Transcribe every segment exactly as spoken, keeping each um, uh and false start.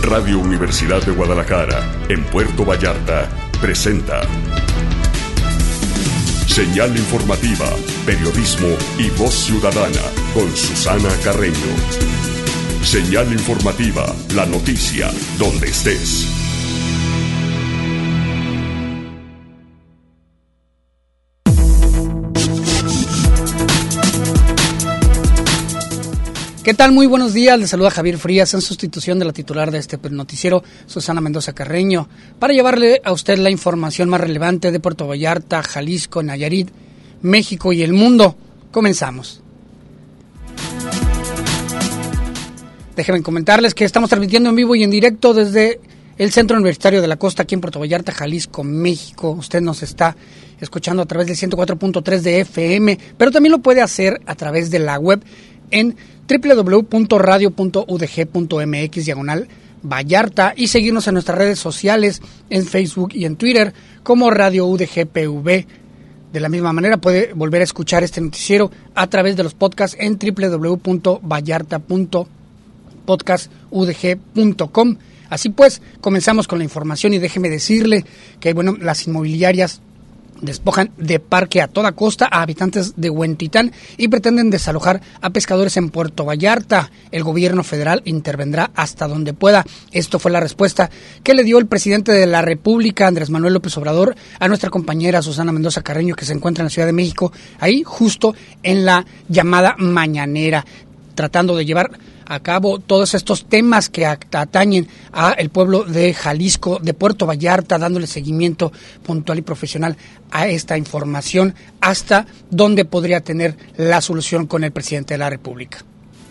Radio Universidad de Guadalajara, en Puerto Vallarta, presenta Señal Informativa, Periodismo y Voz Ciudadana, con Susana Carreño. Señal Informativa, la noticia, donde estés. ¿Qué tal? Muy buenos días, les saluda Javier Frías en sustitución de la titular de este noticiero, Susana Mendoza Carreño, para llevarle a usted la información más relevante de Puerto Vallarta, Jalisco, Nayarit, México y el mundo. Comenzamos. Déjenme comentarles que estamos transmitiendo en vivo y en directo desde el Centro Universitario de la Costa, aquí en Puerto Vallarta, Jalisco, México. Usted nos está escuchando a través del ciento cuatro punto tres de F M, pero también lo puede hacer a través de la web en doble u doble u doble u punto radio punto u d g punto m x diagonal Vallarta y seguirnos en nuestras redes sociales en Facebook y en Twitter como Radio U D G P V. De la misma manera puede volver a escuchar este noticiero a través de los podcasts en doble u doble u doble u punto vallarta punto podcast u d g punto com. Así pues, comenzamos con la información y déjeme decirle que bueno, las inmobiliarias despojan de parque a toda costa a habitantes de Huentitán y pretenden desalojar a pescadores en Puerto Vallarta. El gobierno federal intervendrá hasta donde pueda. Esto fue la respuesta que le dio el presidente de la República, Andrés Manuel López Obrador, a nuestra compañera Susana Mendoza Carreño, que se encuentra en la Ciudad de México, ahí justo en la llamada mañanera, tratando de llevar a cabo todos estos temas que atañen a el pueblo de Jalisco, de Puerto Vallarta, dándole seguimiento puntual y profesional a esta información hasta donde podría tener la solución con el presidente de la República.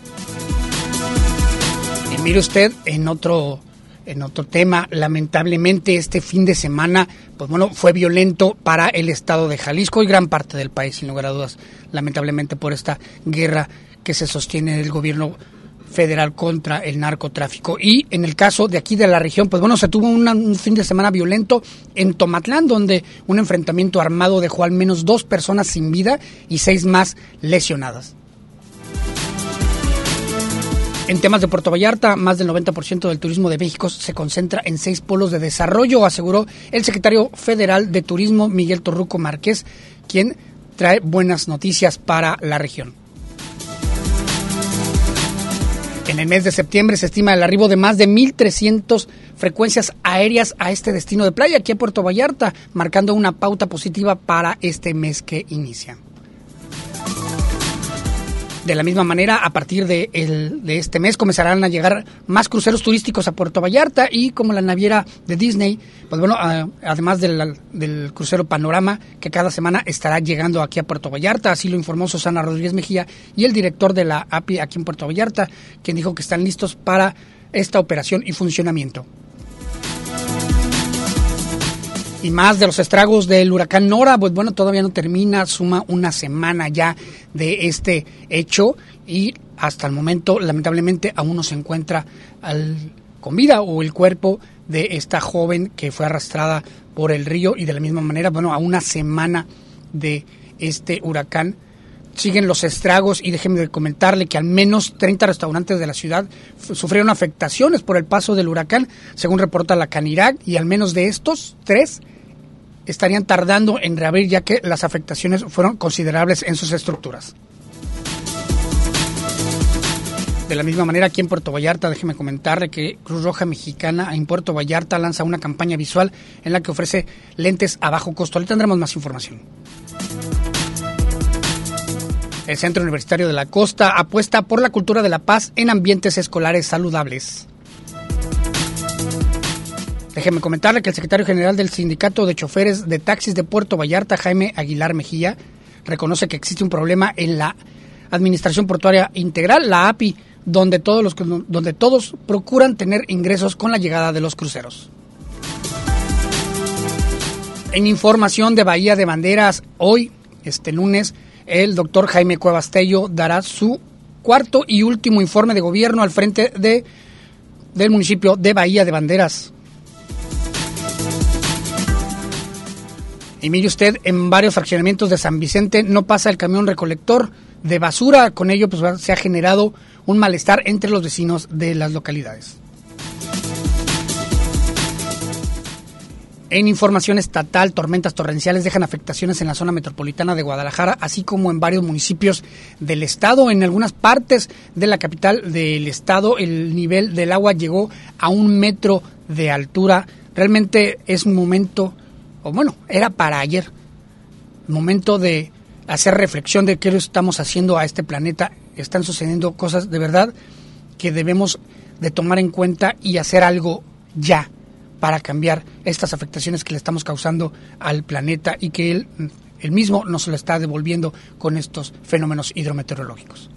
Y mire usted, en otro en otro tema, lamentablemente este fin de semana, pues bueno, fue violento para el estado de Jalisco y gran parte del país, sin lugar a dudas, lamentablemente por esta guerra que se sostiene en el gobierno federal contra el narcotráfico. Y en el caso de aquí de la región, pues bueno, se tuvo una, un fin de semana violento en Tomatlán, donde un enfrentamiento armado dejó al menos dos personas sin vida y seis más lesionadas. En temas de Puerto Vallarta, más del noventa por ciento del turismo de México se concentra en seis polos de desarrollo, aseguró el secretario federal de Turismo, Miguel Torruco Márquez, quien trae buenas noticias para la región. En el mes de septiembre se estima el arribo de más de mil trescientas frecuencias aéreas a este destino de playa, aquí a Puerto Vallarta, marcando una pauta positiva para este mes que inicia. De la misma manera, a partir de, el, de este mes comenzarán a llegar más cruceros turísticos a Puerto Vallarta y como la naviera de Disney, pues bueno, a, además del, del crucero Panorama, que cada semana estará llegando aquí a Puerto Vallarta, así lo informó Susana Rodríguez Mejía y el director de la A P I aquí en Puerto Vallarta, quien dijo que están listos para esta operación y funcionamiento. Y más de los estragos del huracán Nora, pues bueno, todavía no termina, suma una semana ya de este hecho y hasta el momento, lamentablemente, aún no se encuentra al, con vida o el cuerpo de esta joven que fue arrastrada por el río y de la misma manera, bueno, a una semana de este huracán siguen los estragos y déjenme comentarle que al menos treinta restaurantes de la ciudad f- sufrieron afectaciones por el paso del huracán, según reporta la Canirac, y al menos de estos, tres estarían tardando en reabrir ya que las afectaciones fueron considerables en sus estructuras. De la misma manera, aquí en Puerto Vallarta, déjeme comentarle que Cruz Roja Mexicana en Puerto Vallarta lanza una campaña visual en la que ofrece lentes a bajo costo. Ahí tendremos más información. El Centro Universitario de la Costa apuesta por la cultura de la paz en ambientes escolares saludables. Déjeme comentarle que el secretario general del Sindicato de Choferes de Taxis de Puerto Vallarta, Jaime Aguilar Mejía, reconoce que existe un problema en la Administración Portuaria Integral, la A P I, donde todos, los, donde todos procuran tener ingresos con la llegada de los cruceros. En información de Bahía de Banderas, hoy, este lunes, el doctor Jaime Cuevas Tello dará su cuarto y último informe de gobierno al frente de, del municipio de Bahía de Banderas. Y mire usted, en varios fraccionamientos de San Vicente no pasa el camión recolector de basura. Con ello pues se ha generado un malestar entre los vecinos de las localidades. En información estatal, tormentas torrenciales dejan afectaciones en la zona metropolitana de Guadalajara, así como en varios municipios del estado. En algunas partes de la capital del estado, el nivel del agua llegó a un metro de altura. Realmente es un momento, o bueno, era para ayer, momento de hacer reflexión de qué estamos haciendo a este planeta. Están sucediendo cosas de verdad que debemos de tomar en cuenta y hacer algo ya para cambiar estas afectaciones que le estamos causando al planeta y que él, él mismo nos lo está devolviendo con estos fenómenos hidrometeorológicos.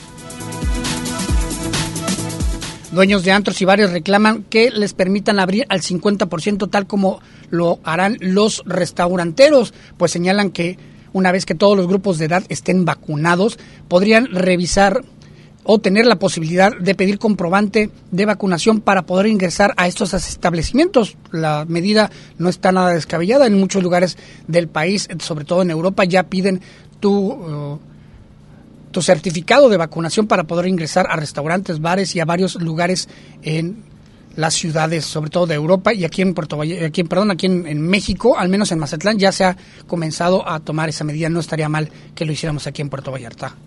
Dueños de antros y bares reclaman que les permitan abrir al cincuenta por ciento tal como lo harán los restauranteros, pues señalan que una vez que todos los grupos de edad estén vacunados, podrían revisar o tener la posibilidad de pedir comprobante de vacunación para poder ingresar a estos establecimientos. La medida no está nada descabellada. En muchos lugares del país, sobre todo en Europa, ya piden tu, uh, tu certificado de vacunación para poder ingresar a restaurantes, bares y a varios lugares en las ciudades, sobre todo de Europa, y aquí en Puerto Vallarta, aquí, perdón, aquí en, en México, al menos en Mazatlán, ya se ha comenzado a tomar esa medida. No estaría mal que lo hiciéramos aquí en Puerto Vallarta.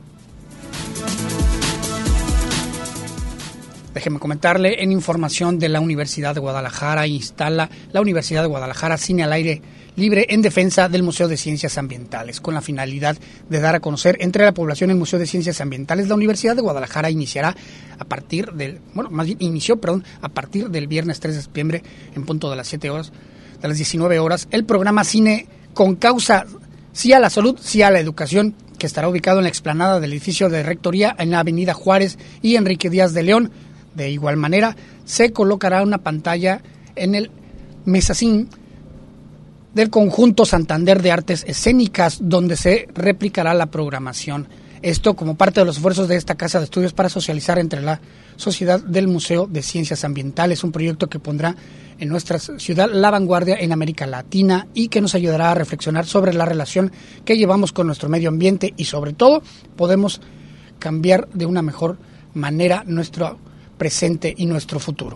Déjeme comentarle, en información de la Universidad de Guadalajara, instala la Universidad de Guadalajara Cine al Aire Libre en defensa del Museo de Ciencias Ambientales, con la finalidad de dar a conocer entre la población el Museo de Ciencias Ambientales. La Universidad de Guadalajara iniciará a partir del, bueno, más bien inició, perdón, a partir del viernes tres de septiembre, en punto de las siete horas, de las diecinueve horas, el programa Cine con Causa Sí a la Salud, Sí a la Educación, que estará ubicado en la explanada del edificio de Rectoría en la avenida Juárez y Enrique Díaz de León. De igual manera, se colocará una pantalla en el mezazín del conjunto Santander de Artes Escénicas, donde se replicará la programación. Esto como parte de los esfuerzos de esta casa de estudios para socializar entre la sociedad del Museo de Ciencias Ambientales, un proyecto que pondrá en nuestra ciudad la vanguardia en América Latina y que nos ayudará a reflexionar sobre la relación que llevamos con nuestro medio ambiente y sobre todo podemos cambiar de una mejor manera nuestro presente y nuestro futuro.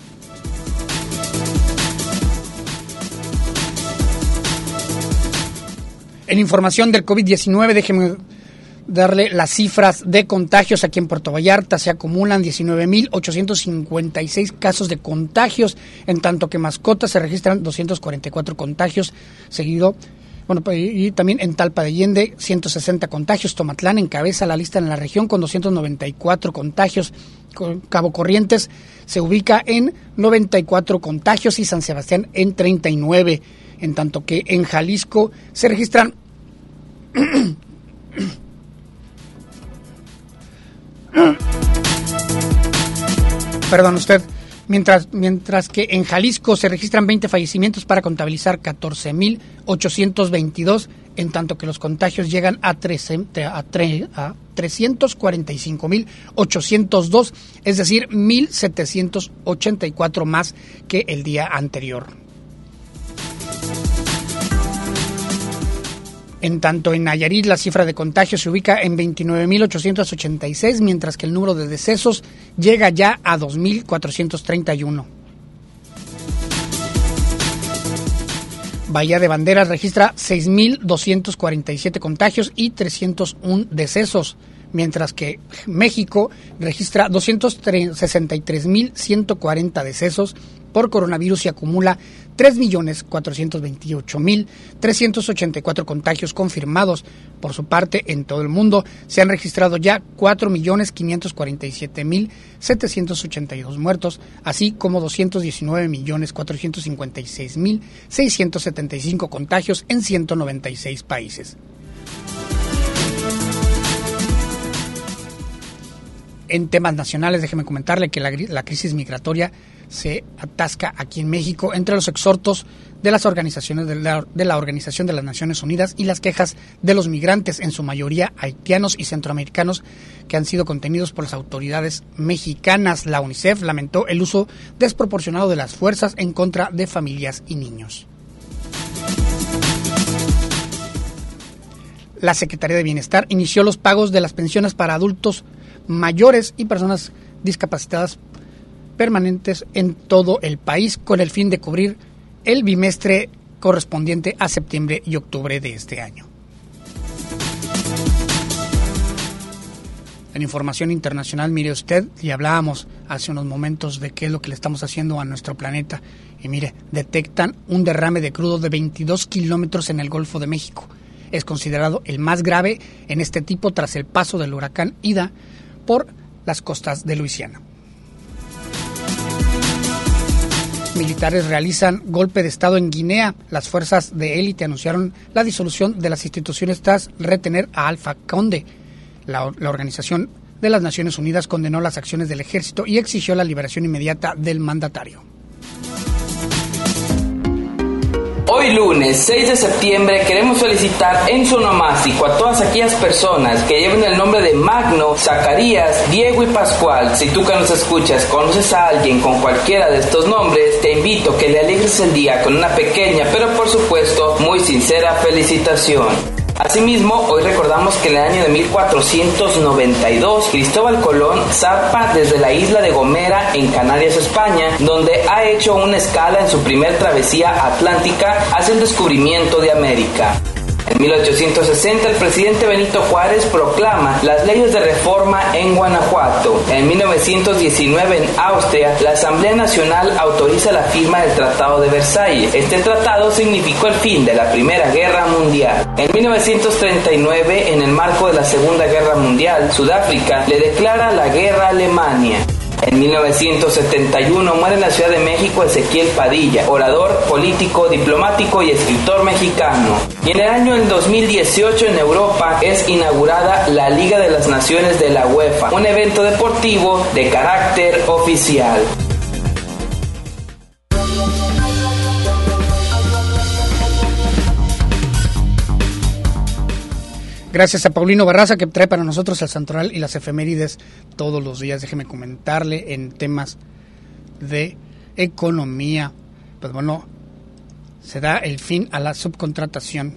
En información del COVID diecinueve, déjenme darle las cifras de contagios aquí en Puerto Vallarta. Se acumulan diecinueve mil ochocientos cincuenta y seis casos de contagios, en tanto que mascotas se registran doscientos cuarenta y cuatro contagios, seguido, bueno, y también en Talpa de Allende, ciento sesenta contagios. Tomatlán encabeza la lista en la región con doscientos noventa y cuatro contagios. Cabo Corrientes se ubica en noventa y cuatro contagios y San Sebastián en treinta y nueve, en tanto que en Jalisco se registran perdón usted, mientras mientras que en Jalisco se registran veinte fallecimientos para contabilizar catorce mil ochocientos veintidós, en tanto que los contagios llegan a, trece, a, tre, a trescientos cuarenta y cinco mil ochocientos dos, es decir, mil setecientos ochenta y cuatro más que el día anterior. En tanto, en Nayarit la cifra de contagios se ubica en veintinueve mil ochocientos ochenta y seis, mientras que el número de decesos llega ya a dos mil cuatrocientos treinta y uno. Bahía de Banderas registra seis mil doscientos cuarenta y siete contagios y trescientos uno decesos, mientras que México registra doscientos sesenta y tres mil ciento cuarenta decesos por coronavirus y acumula tres millones cuatrocientos veintiocho mil trescientos ochenta y cuatro contagios confirmados. Por su parte, en todo el mundo se han registrado ya cuatro millones quinientos cuarenta y siete mil setecientos ochenta y dos muertos, así como doscientos diecinueve millones cuatrocientos cincuenta y seis mil seiscientos setenta y cinco contagios en ciento noventa y seis países. En temas nacionales, déjeme comentarle que la, la crisis migratoria se atasca aquí en México entre los exhortos de las organizaciones de la, de la Organización de las Naciones Unidas y las quejas de los migrantes, en su mayoría haitianos y centroamericanos, que han sido contenidos por las autoridades mexicanas. La UNICEF lamentó el uso desproporcionado de las fuerzas en contra de familias y niños. La Secretaría de Bienestar inició los pagos de las pensiones para adultos mayores y personas discapacitadas permanentes en todo el país, con el fin de cubrir el bimestre correspondiente a septiembre y octubre de este año. En información internacional, mire usted, y hablábamos hace unos momentos de qué es lo que le estamos haciendo a nuestro planeta, y mire, detectan un derrame de crudo de veintidós kilómetros en el Golfo de México. Es considerado el más grave en este tipo tras el paso del huracán Ida por las costas de Luisiana. Militares realizan golpe de estado en Guinea. Las fuerzas de élite anunciaron la disolución de las instituciones tras retener a Alpha Conde. La, la Organización de las Naciones Unidas condenó las acciones del ejército y exigió la liberación inmediata del mandatario. Hoy lunes seis de septiembre queremos felicitar en su onomástico a todas aquellas personas que lleven el nombre de Magno, Zacarías, Diego y Pascual. Si tú que nos escuchas conoces a alguien con cualquiera de estos nombres, te invito a que le alegres el día con una pequeña pero por supuesto muy sincera felicitación. Asimismo, hoy recordamos que en el año de mil cuatrocientos noventa y dos, Cristóbal Colón zarpa desde la isla de Gomera en Canarias, España, donde ha hecho una escala en su primer travesía atlántica hacia el descubrimiento de América. En mil ochocientos sesenta, el presidente Benito Juárez proclama las leyes de reforma en Guanajuato. En mil novecientos diecinueve, en Austria, la Asamblea Nacional autoriza la firma del Tratado de Versalles. Este tratado significó el fin de la Primera Guerra Mundial. En mil novecientos treinta y nueve, en el marco de la Segunda Guerra Mundial, Sudáfrica le declara la guerra a Alemania. En mil novecientos setenta y uno muere en la Ciudad de México Ezequiel Padilla, orador, político, diplomático y escritor mexicano. Y en el año del dos mil dieciocho en Europa es inaugurada la Liga de las Naciones de la UEFA, un evento deportivo de carácter oficial. Gracias a Paulino Barraza, que trae para nosotros el santoral y las efemérides todos los días. Déjeme comentarle en temas de economía. Pues bueno, se da el fin a la subcontratación,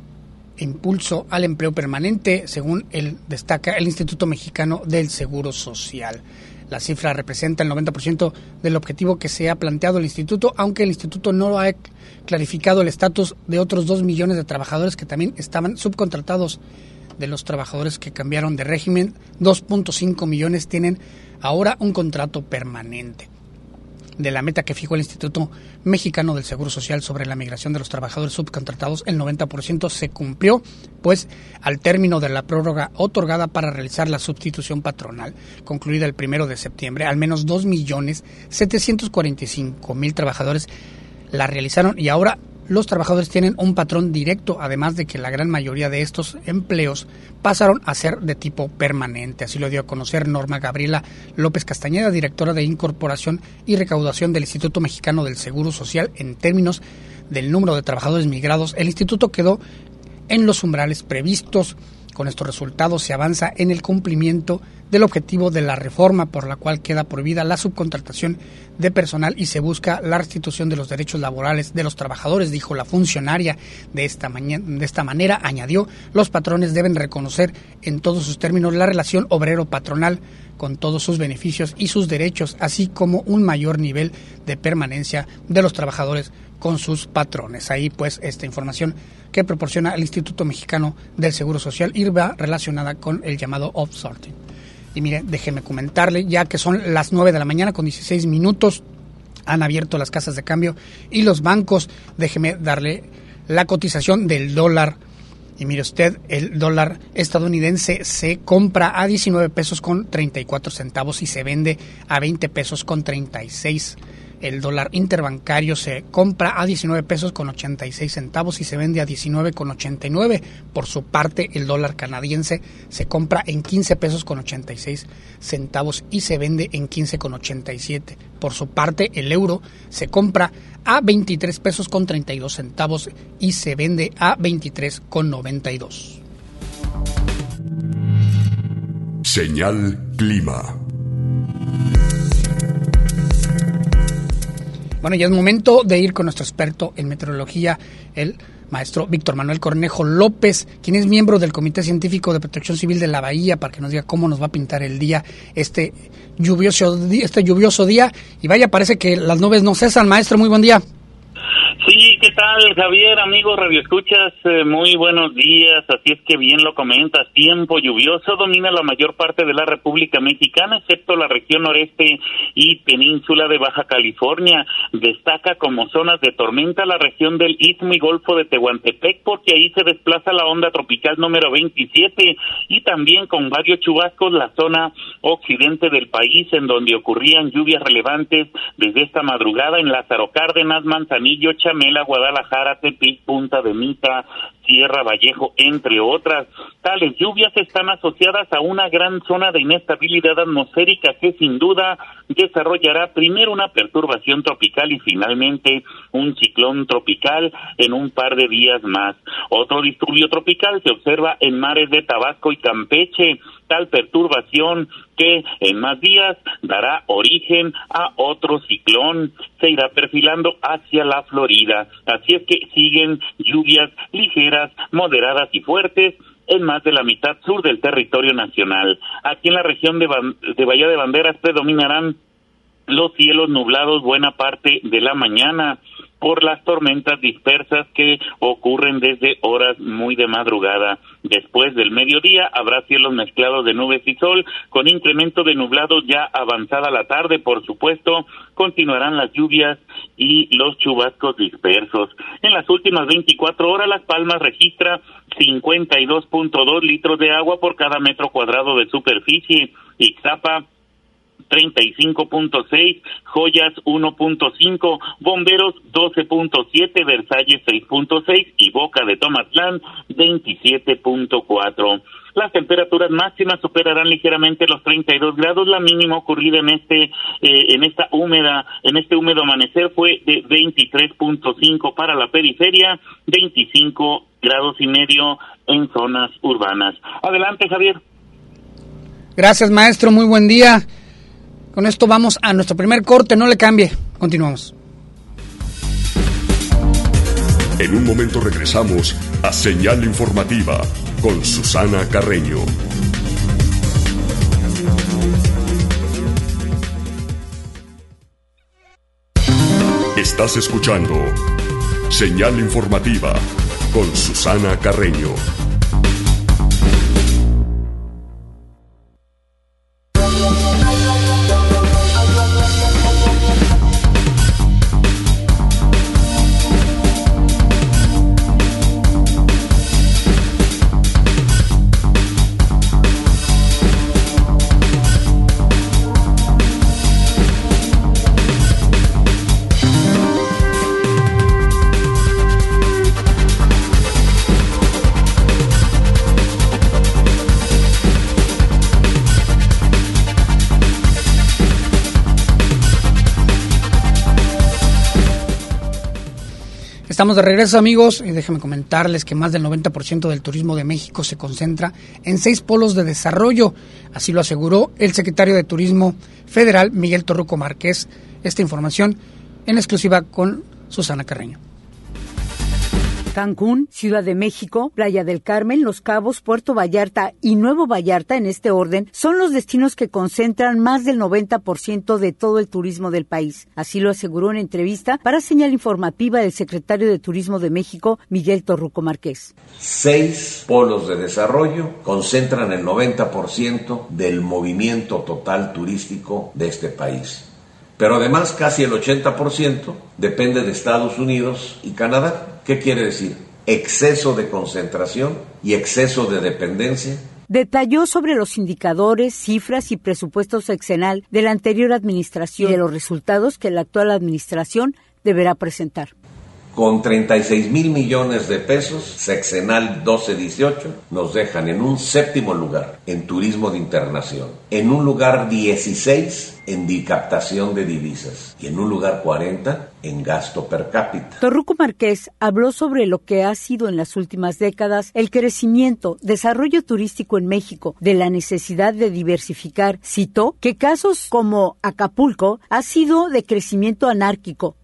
impulso al empleo permanente, según el destaca el Instituto Mexicano del Seguro Social. La cifra representa el noventa por ciento del objetivo que se ha planteado el instituto, aunque el instituto no ha clarificado el estatus de otros dos millones de trabajadores que también estaban subcontratados. De los trabajadores que cambiaron de régimen, dos punto cinco millones tienen ahora un contrato permanente. De la meta que fijó el Instituto Mexicano del Seguro Social sobre la migración de los trabajadores subcontratados, el noventa por ciento se cumplió, pues al término de la prórroga otorgada para realizar la sustitución patronal, concluida el primero de septiembre, al menos dos millones setecientos cuarenta y cinco mil trabajadores la realizaron y ahora los trabajadores tienen un patrón directo, además de que la gran mayoría de estos empleos pasaron a ser de tipo permanente. Así lo dio a conocer Norma Gabriela López Castañeda, directora de Incorporación y Recaudación del Instituto Mexicano del Seguro Social. En términos del número de trabajadores migrados, el instituto quedó en los umbrales previstos. Con estos resultados se avanza en el cumplimiento del objetivo de la reforma por la cual queda prohibida la subcontratación de personal y se busca la restitución de los derechos laborales de los trabajadores, dijo la funcionaria. De esta, mañana, de esta manera, añadió, los patrones deben reconocer en todos sus términos la relación obrero-patronal con todos sus beneficios y sus derechos, así como un mayor nivel de permanencia de los trabajadores con sus patrones. Ahí pues esta información que proporciona el Instituto Mexicano del Seguro Social y va relacionada con el llamado outsourcing. Y mire, déjeme comentarle, ya que son las nueve de la mañana con dieciséis minutos, han abierto las casas de cambio y los bancos. Déjeme darle la cotización del dólar. Y mire usted, el dólar estadounidense se compra a diecinueve pesos con treinta y cuatro centavos y se vende a veinte pesos con treinta y seis. El dólar interbancario se compra a diecinueve pesos con ochenta y seis centavos y se vende a diecinueve con ochenta y nueve. Por su parte, el dólar canadiense se compra en quince pesos con ochenta y seis centavos y se vende en quince con ochenta y siete. Por su parte, el euro se compra a veintitrés pesos con treinta y dos centavos y se vende a veintitrés con noventa y dos. Señal Clima. Bueno, ya es momento de ir con nuestro experto en meteorología, el maestro Víctor Manuel Cornejo López, quien es miembro del Comité Científico de Protección Civil de la Bahía, para que nos diga cómo nos va a pintar el día, este lluvioso, este lluvioso día. Y vaya, parece que las nubes no cesan. Maestro, muy buen día. ¿qué tal, Javier? Amigos radioescuchas, eh, muy buenos días. Así es que bien lo comentas, tiempo lluvioso domina la mayor parte de la República Mexicana, excepto la región noreste y península de Baja California. Destaca como zonas de tormenta la región del Istmo y Golfo de Tehuantepec, porque ahí se desplaza la onda tropical número veintisiete, y también con varios chubascos la zona occidente del país, en donde ocurrían lluvias relevantes desde esta madrugada en Lázaro Cárdenas, Manzanillo, Chamela, Guadalajara, Tepic, Punta de Mita, Sierra Vallejo, entre otras. Tales lluvias están asociadas a una gran zona de inestabilidad atmosférica que sin duda desarrollará primero una perturbación tropical y finalmente un ciclón tropical en un par de días más. Otro disturbio tropical se observa en mares de Tabasco y Campeche. Tal perturbación que en más días dará origen a otro ciclón, se irá perfilando hacia la Florida. Así es que siguen lluvias ligeras, moderadas y fuertes en más de la mitad sur del territorio nacional. Aquí en la región de, Ban- de Bahía de Banderas predominarán los cielos nublados buena parte de la mañana por las tormentas dispersas que ocurren desde horas muy de madrugada. Después del mediodía habrá cielos mezclados de nubes y sol, con incremento de nublados ya avanzada la tarde. Por supuesto, continuarán las lluvias y los chubascos dispersos. En las últimas veinticuatro horas, Las Palmas registra cincuenta y dos punto dos litros de agua por cada metro cuadrado de superficie. Ixtapa treinta y cinco punto seis, Joyas uno punto cinco, Bomberos doce punto siete, Versalles seis punto seis y Boca de Tomatlán veintisiete punto cuatro. Las temperaturas máximas superarán ligeramente los treinta y dos grados. La mínima ocurrida en este eh, en esta húmeda en este húmedo amanecer fue de veintitrés punto cinco para la periferia, veinticinco grados y medio en zonas urbanas. Adelante, Javier. Gracias, maestro, muy buen día. Con esto vamos a nuestro primer corte, no le cambie, continuamos. En un momento regresamos a Señal Informativa con Susana Carreño. Estás escuchando Señal Informativa con Susana Carreño. Estamos de regreso, amigos, y déjenme comentarles que más del noventa por ciento del turismo de México se concentra en seis polos de desarrollo. Así lo aseguró el secretario de Turismo Federal, Miguel Torruco Márquez. Esta información en exclusiva con Susana Carreño. Cancún, Ciudad de México, Playa del Carmen, Los Cabos, Puerto Vallarta y Nuevo Vallarta, en este orden, son los destinos que concentran más del noventa por ciento de todo el turismo del país. Así lo aseguró en entrevista para Señal Informativa el secretario de Turismo de México, Miguel Torruco Márquez. Seis polos de desarrollo concentran el noventa por ciento del movimiento total turístico de este país. Pero además casi el ochenta por ciento depende de Estados Unidos y Canadá. ¿Qué quiere decir? Exceso de concentración y exceso de dependencia. Detalló sobre los indicadores, cifras y presupuesto sexenal de la anterior administración y de los resultados que la actual administración deberá presentar. Con treinta y seis mil millones de pesos, sexenal doce dieciocho, nos dejan en un séptimo lugar en turismo de internación, en un lugar dieciséis en captación de divisas y en un lugar cuarenta en gasto per cápita. Torruco Márquez habló sobre lo que ha sido en las últimas décadas el crecimiento, desarrollo turístico en México, de la necesidad de diversificar. Citó que casos como Acapulco ha sido de crecimiento anárquico,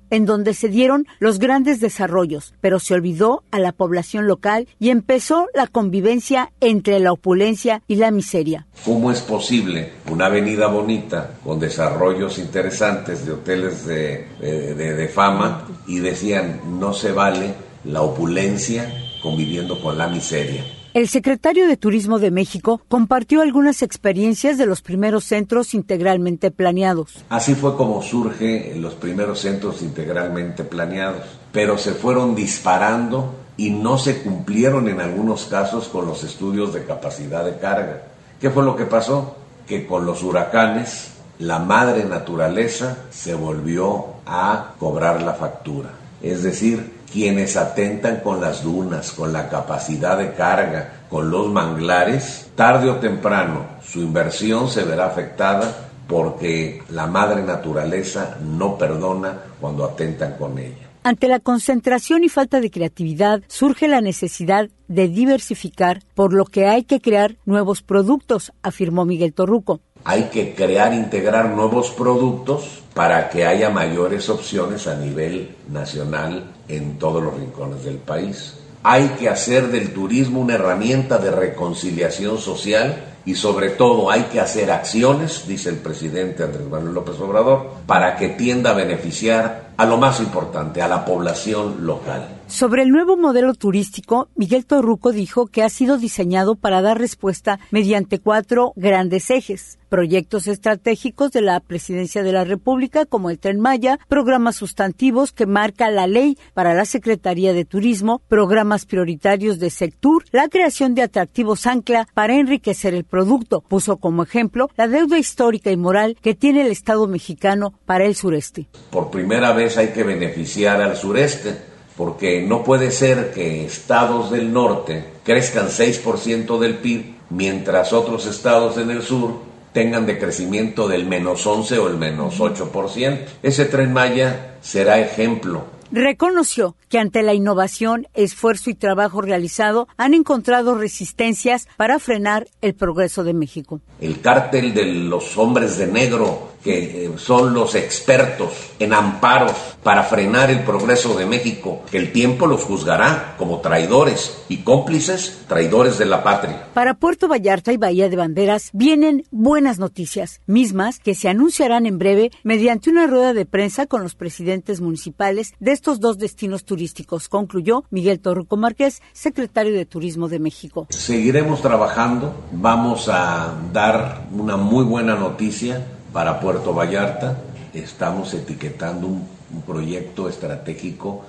en donde se dieron los grandes desarrollos, pero se olvidó a la población local y empezó la convivencia entre la opulencia y la miseria. ¿Cómo es posible una avenida bonita con desarrollos interesantes de hoteles de, de, de, de fama y decían no se vale la opulencia conviviendo con la miseria? El secretario de Turismo de México compartió algunas experiencias de los primeros centros integralmente planeados. Así fue como surgen los primeros centros integralmente planeados, pero se fueron disparando y no se cumplieron en algunos casos con los estudios de capacidad de carga. ¿Qué fue lo que pasó? Que con los huracanes la madre naturaleza se volvió a cobrar la factura. Es decir, quienes atentan con las dunas, con la capacidad de carga, con los manglares, tarde o temprano su inversión se verá afectada porque la madre naturaleza no perdona cuando atentan con ella. Ante la concentración y falta de creatividad, surge la necesidad de diversificar, por lo que hay que crear nuevos productos, afirmó Miguel Torruco. Hay que crear, integrar nuevos productos para que haya mayores opciones a nivel nacional en todos los rincones del país. Hay que hacer del turismo una herramienta de reconciliación social y sobre todo hay que hacer acciones, dice el presidente Andrés Manuel López Obrador, para que tienda a beneficiar a lo más importante, a la población local. Sobre el nuevo modelo turístico, Miguel Torruco dijo que ha sido diseñado para dar respuesta mediante cuatro grandes ejes: proyectos estratégicos de la Presidencia de la República, como el Tren Maya, programas sustantivos que marca la ley para la Secretaría de Turismo, programas prioritarios de Sectur, la creación de atractivos ancla para enriquecer el producto. Puso como ejemplo la deuda histórica y moral que tiene el Estado mexicano para el sureste. Por primera vez hay que beneficiar al sureste, porque no puede ser que estados del norte crezcan seis por ciento del P I B, mientras otros estados en el sur tengan de crecimiento del menos once o el menos ocho por ciento. Ese Tren Maya será ejemplo. Reconoció que ante la innovación, esfuerzo y trabajo realizado han encontrado resistencias para frenar el progreso de México. El cártel de los hombres de negro, que son los expertos en amparos para frenar el progreso de México, que el tiempo los juzgará como traidores y cómplices, traidores de la patria. Para Puerto Vallarta y Bahía de Banderas vienen buenas noticias, mismas que se anunciarán en breve mediante una rueda de prensa con los presidentes municipales de estos dos destinos turísticos, concluyó Miguel Torruco Márquez, secretario de Turismo de México. Seguiremos trabajando, vamos a dar una muy buena noticia para Puerto Vallarta. Estamos etiquetando un, un proyecto estratégico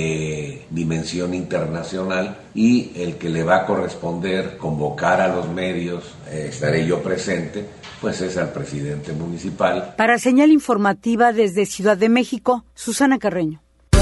de dimensión internacional y el que le va a corresponder convocar a los medios, eh, estaré yo presente, pues es al presidente municipal. Para Señal Informativa desde Ciudad de México, Susana Carreño.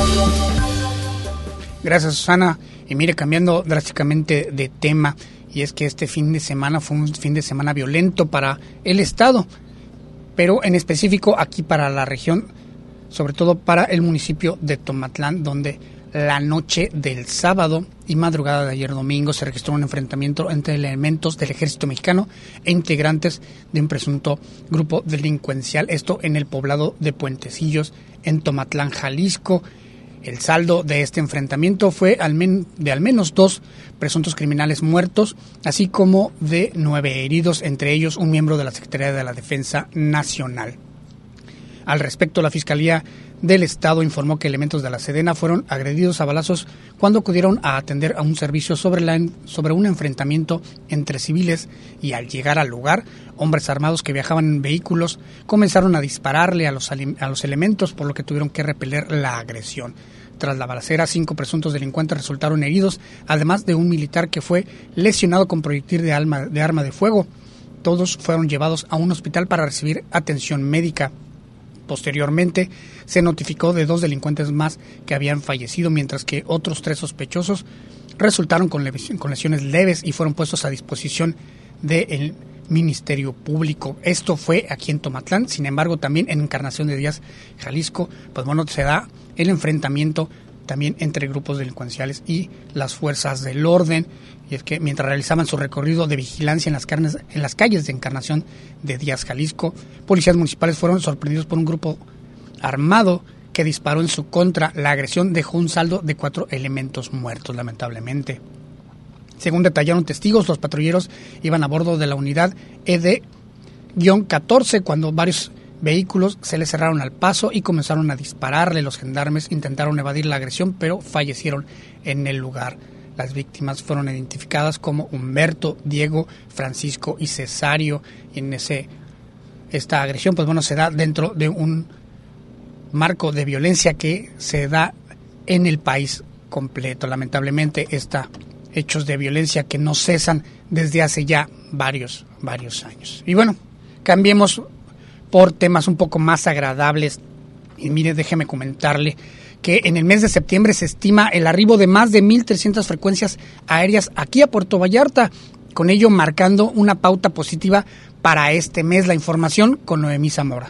Gracias, Susana. Y mire, cambiando drásticamente de tema, y es que este fin de semana fue un fin de semana violento para el Estado, pero en específico aquí para la región, sobre todo para el municipio de Tomatlán, donde la noche del sábado y madrugada de ayer domingo se registró un enfrentamiento entre elementos del ejército mexicano e integrantes de un presunto grupo delincuencial, esto en el poblado de Puentecillos, en Tomatlán, Jalisco. El saldo de este enfrentamiento fue al men- de al menos dos presuntos criminales muertos, así como de nueve heridos, entre ellos un miembro de la Secretaría de la Defensa Nacional. Al respecto, la Fiscalía del Estado informó que elementos de la Sedena fueron agredidos a balazos cuando acudieron a atender a un servicio sobre, la, sobre un enfrentamiento entre civiles, y al llegar al lugar, hombres armados que viajaban en vehículos comenzaron a dispararle a los, a los elementos, por lo que tuvieron que repeler la agresión. Tras la balacera, cinco presuntos delincuentes resultaron heridos, además de un militar que fue lesionado con proyectil de, alma, de arma de fuego. Todos fueron llevados a un hospital para recibir atención médica. Posteriormente, se notificó de dos delincuentes más que habían fallecido, mientras que otros tres sospechosos resultaron con, le- con lesiones leves y fueron puestos a disposición del Ministerio Público. Esto fue aquí en Tomatlán. Sin embargo, también en Encarnación de Díaz, Jalisco, pues bueno, se da el enfrentamiento también entre grupos delincuenciales y las fuerzas del orden. Y es que mientras realizaban su recorrido de vigilancia en las, carnes, en las calles de Encarnación de Díaz, Jalisco, policías municipales fueron sorprendidos por un grupo armado que disparó en su contra. La agresión dejó un saldo de cuatro elementos muertos, lamentablemente. Según detallaron testigos, los patrulleros iban a bordo de la unidad E D catorce cuando varios vehículos se les cerraron al paso y comenzaron a dispararle. Los gendarmes intentaron evadir la agresión, pero fallecieron en el lugar. Las víctimas fueron identificadas como Humberto, Diego, Francisco y Cesario. Y en ese esta agresión, pues bueno, se da dentro de un marco de violencia que se da en el país completo. Lamentablemente, estos hechos de violencia que no cesan desde hace ya varios, varios años. Y bueno, cambiemos por temas un poco más agradables. Y mire, déjeme comentarle que en el mes de septiembre se estima el arribo de más de mil trescientas frecuencias aéreas aquí a Puerto Vallarta, con ello marcando una pauta positiva para este mes. La información con Noemí Zamora.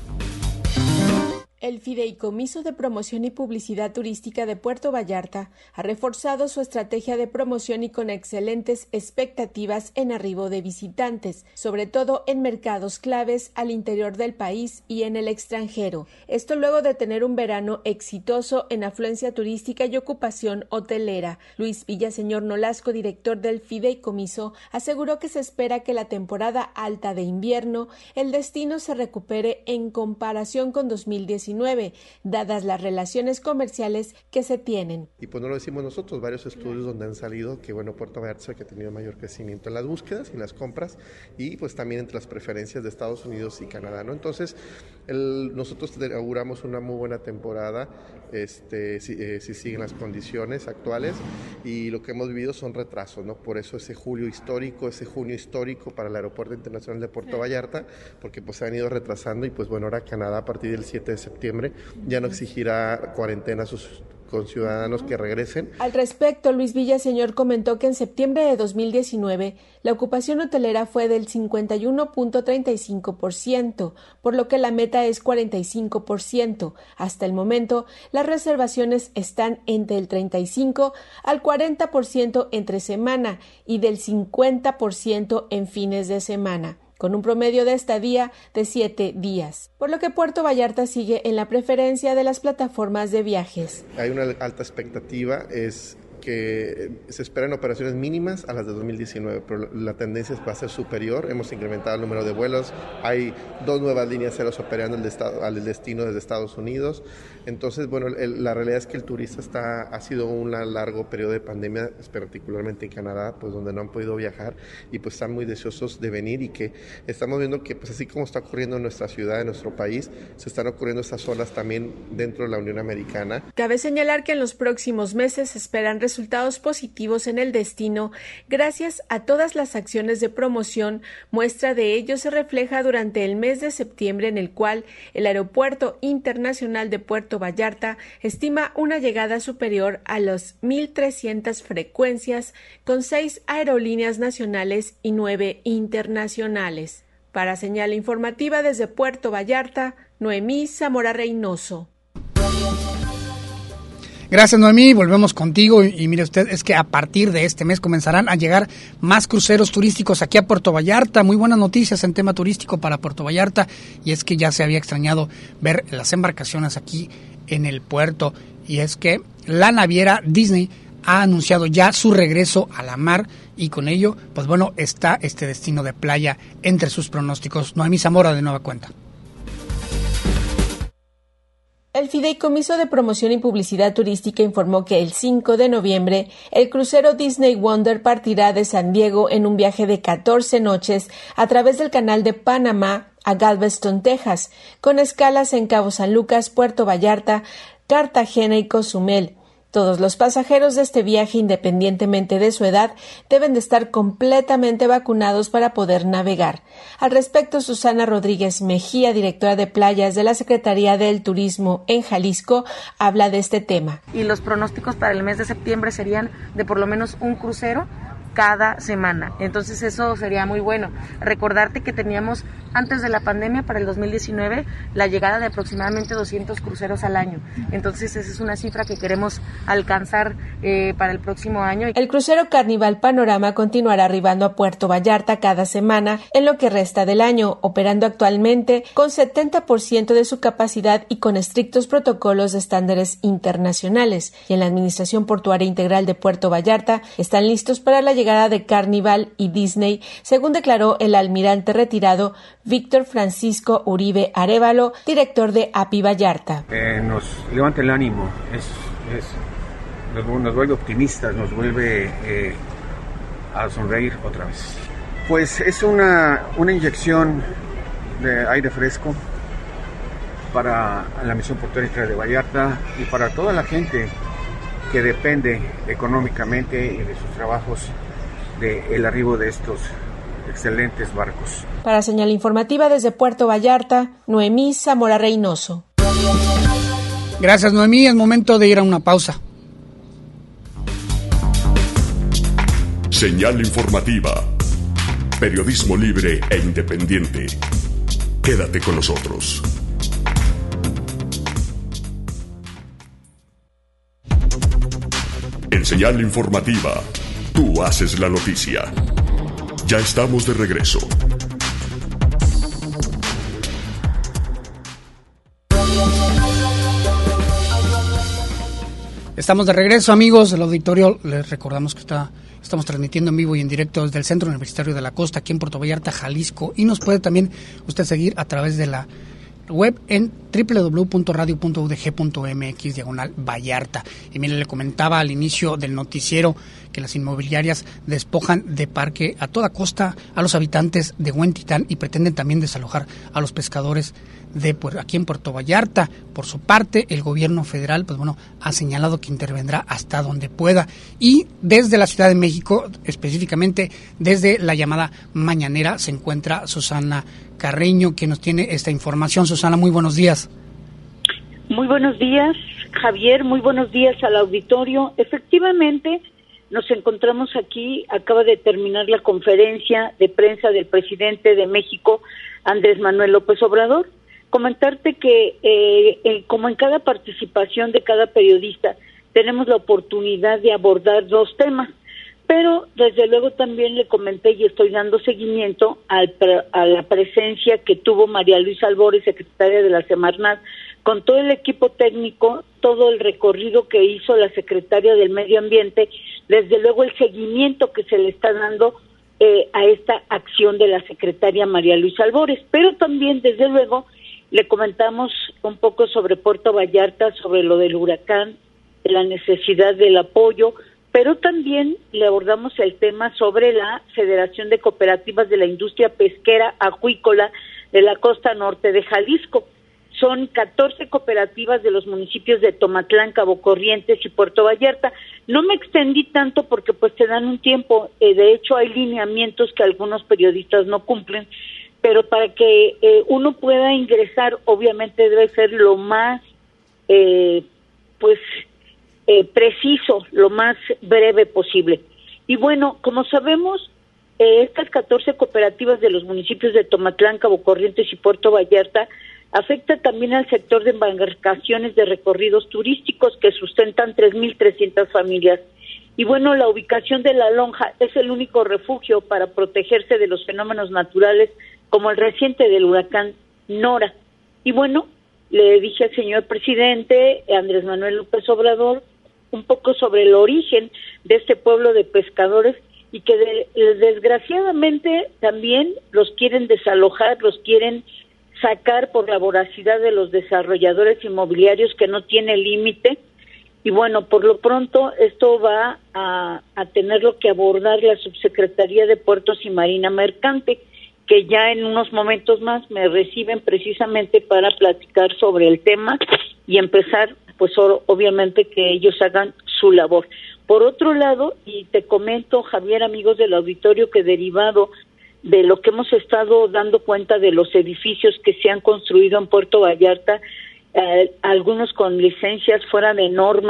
El Fideicomiso de Promoción y Publicidad Turística de Puerto Vallarta ha reforzado su estrategia de promoción y con excelentes expectativas en arribo de visitantes, sobre todo en mercados claves al interior del país y en el extranjero. Esto luego de tener un verano exitoso en afluencia turística y ocupación hotelera. Luis Villaseñor Nolasco, director del Fideicomiso, aseguró que se espera que la temporada alta de invierno el destino se recupere en comparación con dos mil diecinueve, dadas las relaciones comerciales que se tienen. Y pues no lo decimos nosotros, varios estudios donde han salido que bueno, Puerto Vallarta es el que ha tenido mayor crecimiento en las búsquedas y en las compras y pues también entre las preferencias de Estados Unidos y Canadá, ¿no? Entonces, el, nosotros auguramos una muy buena temporada, este, si, eh, si siguen las condiciones actuales, y lo que hemos vivido son retrasos, ¿no? Por eso ese julio histórico, ese junio histórico para el Aeropuerto Internacional de Puerto Vallarta, porque pues se han ido retrasando y pues bueno, ahora Canadá a partir del siete de septiembre ya no exigirá cuarentena a sus conciudadanos que regresen. Al respecto, Luis Villaseñor comentó que en septiembre de dos mil diecinueve la ocupación hotelera fue del cincuenta y uno punto treinta y cinco por ciento, por lo que la meta es cuarenta y cinco por ciento. Hasta el momento, las reservaciones están entre el treinta y cinco al cuarenta por ciento entre semana y del cincuenta por ciento en fines de semana, con un promedio de estadía de siete días, por lo que Puerto Vallarta sigue en la preferencia de las plataformas de viajes. Hay una alta expectativa, es que se esperan operaciones mínimas a las de dos mil diecinueve, pero la tendencia va a ser superior. Hemos incrementado el número de vuelos, hay dos nuevas líneas aéreas operando el de estado, al destino desde Estados Unidos. Entonces, bueno, el, la realidad es que el turista está, ha sido un largo periodo de pandemia, particularmente en Canadá, pues donde no han podido viajar y pues están muy deseosos de venir, y que estamos viendo que pues así como está ocurriendo en nuestra ciudad, en nuestro país, se están ocurriendo estas olas también dentro de la Unión Americana. Cabe señalar que en los próximos meses se esperan resultados positivos en el destino gracias a todas las acciones de promoción. Muestra de ello se refleja durante el mes de septiembre, en el cual el Aeropuerto Internacional de Puerto Vallarta estima una llegada superior a las mil trescientas frecuencias, con seis aerolíneas nacionales y nueve internacionales. Para Señal Informativa desde Puerto Vallarta, Noemí Zamora Reynoso. Gracias, Noemí, volvemos contigo y, y mire usted, es que a partir de este mes comenzarán a llegar más cruceros turísticos aquí a Puerto Vallarta. Muy buenas noticias en tema turístico para Puerto Vallarta, y es que ya se había extrañado ver las embarcaciones aquí en el puerto, y es que la naviera Disney ha anunciado ya su regreso a la mar, y con ello, pues bueno, está este destino de playa entre sus pronósticos. Noemí Zamora, de nueva cuenta. El Fideicomiso de Promoción y Publicidad Turística informó que el cinco de noviembre el crucero Disney Wonder partirá de San Diego en un viaje de catorce noches a través del Canal de Panamá a Galveston, Texas, con escalas en Cabo San Lucas, Puerto Vallarta, Cartagena y Cozumel. Todos los pasajeros de este viaje, independientemente de su edad, deben de estar completamente vacunados para poder navegar. Al respecto, Susana Rodríguez Mejía, directora de playas de la Secretaría del Turismo en Jalisco, habla de este tema. Y los pronósticos para el mes de septiembre serían de por lo menos un crucero cada semana. Entonces eso sería muy bueno. Recordarte que teníamos antes de la pandemia, para el dos mil diecinueve, la llegada de aproximadamente doscientos cruceros al año. Entonces esa es una cifra que queremos alcanzar eh, para el próximo año. El crucero Carnival Panorama continuará arribando a Puerto Vallarta cada semana en lo que resta del año, operando actualmente con setenta por ciento de su capacidad y con estrictos protocolos de estándares internacionales. Y en la Administración Portuaria Integral de Puerto Vallarta están listos para la llegada de Carnival y Disney, según declaró el almirante retirado Víctor Francisco Uribe Arévalo, director de A P I Vallarta. Eh, nos levanta el ánimo, es, es, nos, nos vuelve optimistas, nos vuelve eh, a sonreír otra vez. Pues es una, una inyección de aire fresco para la misión portuaria de Vallarta y para toda la gente que depende económicamente y de sus trabajos del arribo de estos excelentes barcos. Para Señal Informativa desde Puerto Vallarta, Noemí Zamora Reynoso. Gracias, Noemí. Es momento de ir a una pausa. Señal Informativa. Periodismo libre e independiente. Quédate con nosotros. En Señal Informativa, tú haces la noticia. Ya estamos de regreso. Estamos de regreso, amigos del auditorio. Les recordamos que está, estamos transmitiendo en vivo y en directo desde el Centro Universitario de la Costa, aquí en Puerto Vallarta, Jalisco. Y nos puede también usted seguir a través de la web en doble u doble u doble u punto radio punto u d g punto m x diagonal Vallarta. Y mire, le comentaba al inicio del noticiero que las inmobiliarias despojan de parque a toda costa a los habitantes de Huentitán y pretenden también desalojar a los pescadores de aquí en Puerto Vallarta. Por su parte, el gobierno federal, pues bueno, ha señalado que intervendrá hasta donde pueda. Y desde la Ciudad de México, específicamente desde la llamada mañanera, se encuentra Susana Carreño, que nos tiene esta información. Susana, muy buenos días. Muy buenos días, Javier, muy buenos días al auditorio. Efectivamente, nos encontramos aquí, acaba de terminar la conferencia de prensa del presidente de México, Andrés Manuel López Obrador. Comentarte que, eh, eh, como en cada participación de cada periodista, tenemos la oportunidad de abordar dos temas. Pero desde luego también le comenté y estoy dando seguimiento al, a la presencia que tuvo María Luisa Albores, secretaria de la Semarnat, con todo el equipo técnico, todo el recorrido que hizo la secretaria del Medio Ambiente, desde luego el seguimiento que se le está dando eh, a esta acción de la secretaria María Luisa Albores. Pero también, desde luego, le comentamos un poco sobre Puerto Vallarta, sobre lo del huracán, la necesidad del apoyo, pero también le abordamos el tema sobre la Federación de Cooperativas de la Industria Pesquera Acuícola de la costa norte de Jalisco. Son catorce cooperativas de los municipios de Tomatlán, Cabo Corrientes y Puerto Vallarta. No me extendí tanto porque pues te dan un tiempo, eh, de hecho hay lineamientos que algunos periodistas no cumplen, pero para que eh, uno pueda ingresar, obviamente debe ser lo más, eh, pues, Eh, preciso, lo más breve posible. Y bueno, como sabemos, eh, estas catorce cooperativas de los municipios de Tomatlán, Cabo Corrientes y Puerto Vallarta afecta también al sector de embarcaciones de recorridos turísticos que sustentan tres mil trescientas familias. Y bueno, la ubicación de La Lonja es el único refugio para protegerse de los fenómenos naturales como el reciente del huracán Nora. Y bueno, le dije al señor presidente Andrés Manuel López Obrador un poco sobre el origen de este pueblo de pescadores y que de, desgraciadamente también los quieren desalojar, los quieren sacar por la voracidad de los desarrolladores inmobiliarios que no tiene límite. Y bueno, por lo pronto esto va a, a tenerlo que abordar la Subsecretaría de Puertos y Marina Mercante, que ya en unos momentos más me reciben precisamente para platicar sobre el tema y empezar, pues obviamente que ellos hagan su labor. Por otro lado, y te comento, Javier, amigos del auditorio, que derivado de lo que hemos estado dando cuenta de los edificios que se han construido en Puerto Vallarta, eh, algunos con licencias fuera de norma,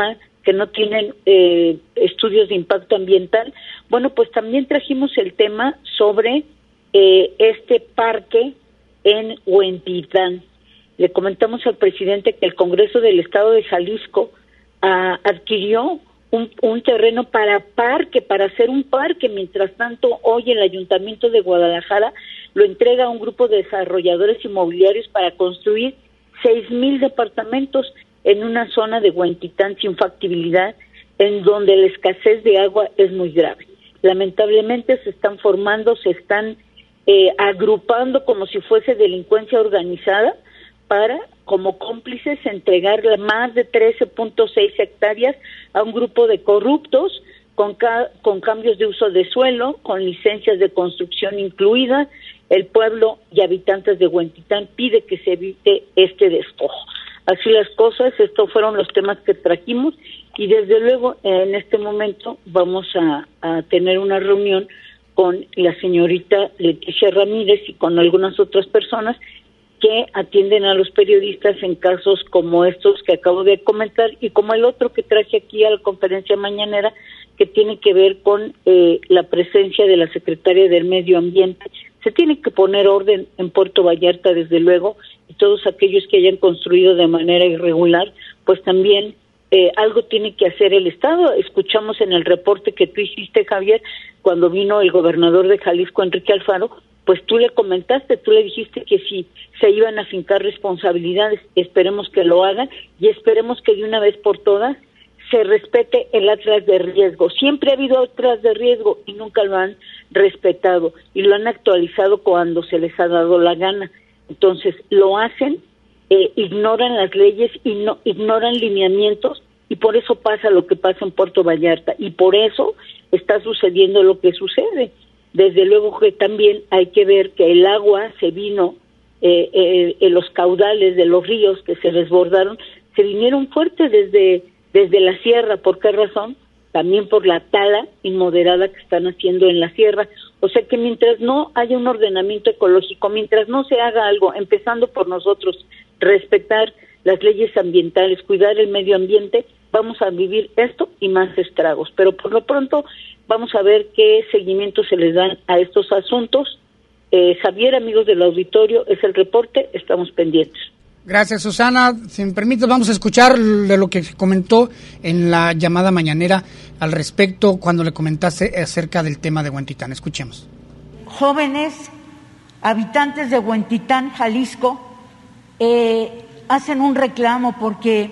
que no tienen eh, estudios de impacto ambiental. Bueno, pues también trajimos el tema sobre eh, este parque en Huentitán. Le comentamos al presidente que el Congreso del Estado de Jalisco ah, adquirió un, un terreno para parque, para hacer un parque. Mientras tanto, hoy el Ayuntamiento de Guadalajara lo entrega a un grupo de desarrolladores inmobiliarios para construir seis mil departamentos en una zona de Huentitán sin factibilidad, en donde la escasez de agua es muy grave. Lamentablemente se están formando, se están eh, agrupando como si fuese delincuencia organizada para, como cómplices, entregar más de trece punto seis hectáreas a un grupo de corruptos con, ca- con cambios de uso de suelo, con licencias de construcción incluidas. El pueblo y habitantes de Huentitán pide que se evite este despojo. Así las cosas, estos fueron los temas que trajimos y desde luego en este momento vamos a, a tener una reunión con la señorita Leticia Ramírez y con algunas otras personas que atienden a los periodistas en casos como estos que acabo de comentar y como el otro que traje aquí a la conferencia mañanera que tiene que ver con eh, la presencia de la secretaria del Medio Ambiente. Se tiene que poner orden en Puerto Vallarta, desde luego, y todos aquellos que hayan construido de manera irregular, pues también eh, algo tiene que hacer el Estado. Escuchamos en el reporte que tú hiciste, Javier, cuando vino el gobernador de Jalisco, Enrique Alfaro, pues tú le comentaste, tú le dijiste que si se iban a fincar responsabilidades, esperemos que lo hagan y esperemos que de una vez por todas se respete el atlas de riesgo. Siempre ha habido atlas de riesgo y nunca lo han respetado y lo han actualizado cuando se les ha dado la gana. Entonces lo hacen, eh, ignoran las leyes y no ignoran lineamientos y por eso pasa lo que pasa en Puerto Vallarta y por eso está sucediendo lo que sucede. Desde luego que también hay que ver que el agua se vino, eh, eh, en los caudales de los ríos que se desbordaron, se vinieron fuertes desde desde la sierra. ¿Por qué razón? También por la tala inmoderada que están haciendo en la sierra. O sea que mientras no haya un ordenamiento ecológico, mientras no se haga algo, empezando por nosotros, respetar las leyes ambientales, cuidar el medio ambiente, vamos a vivir esto y más estragos. Pero por lo pronto vamos a ver qué seguimiento se les dan a estos asuntos. Eh, Javier, amigos del auditorio, es el reporte, estamos pendientes. Gracias, Susana. Si me permites, vamos a escuchar de lo que comentó en la llamada mañanera al respecto cuando le comentaste acerca del tema de Huentitán. Escuchemos. Jóvenes habitantes de Huentitán, Jalisco, eh, hacen un reclamo porque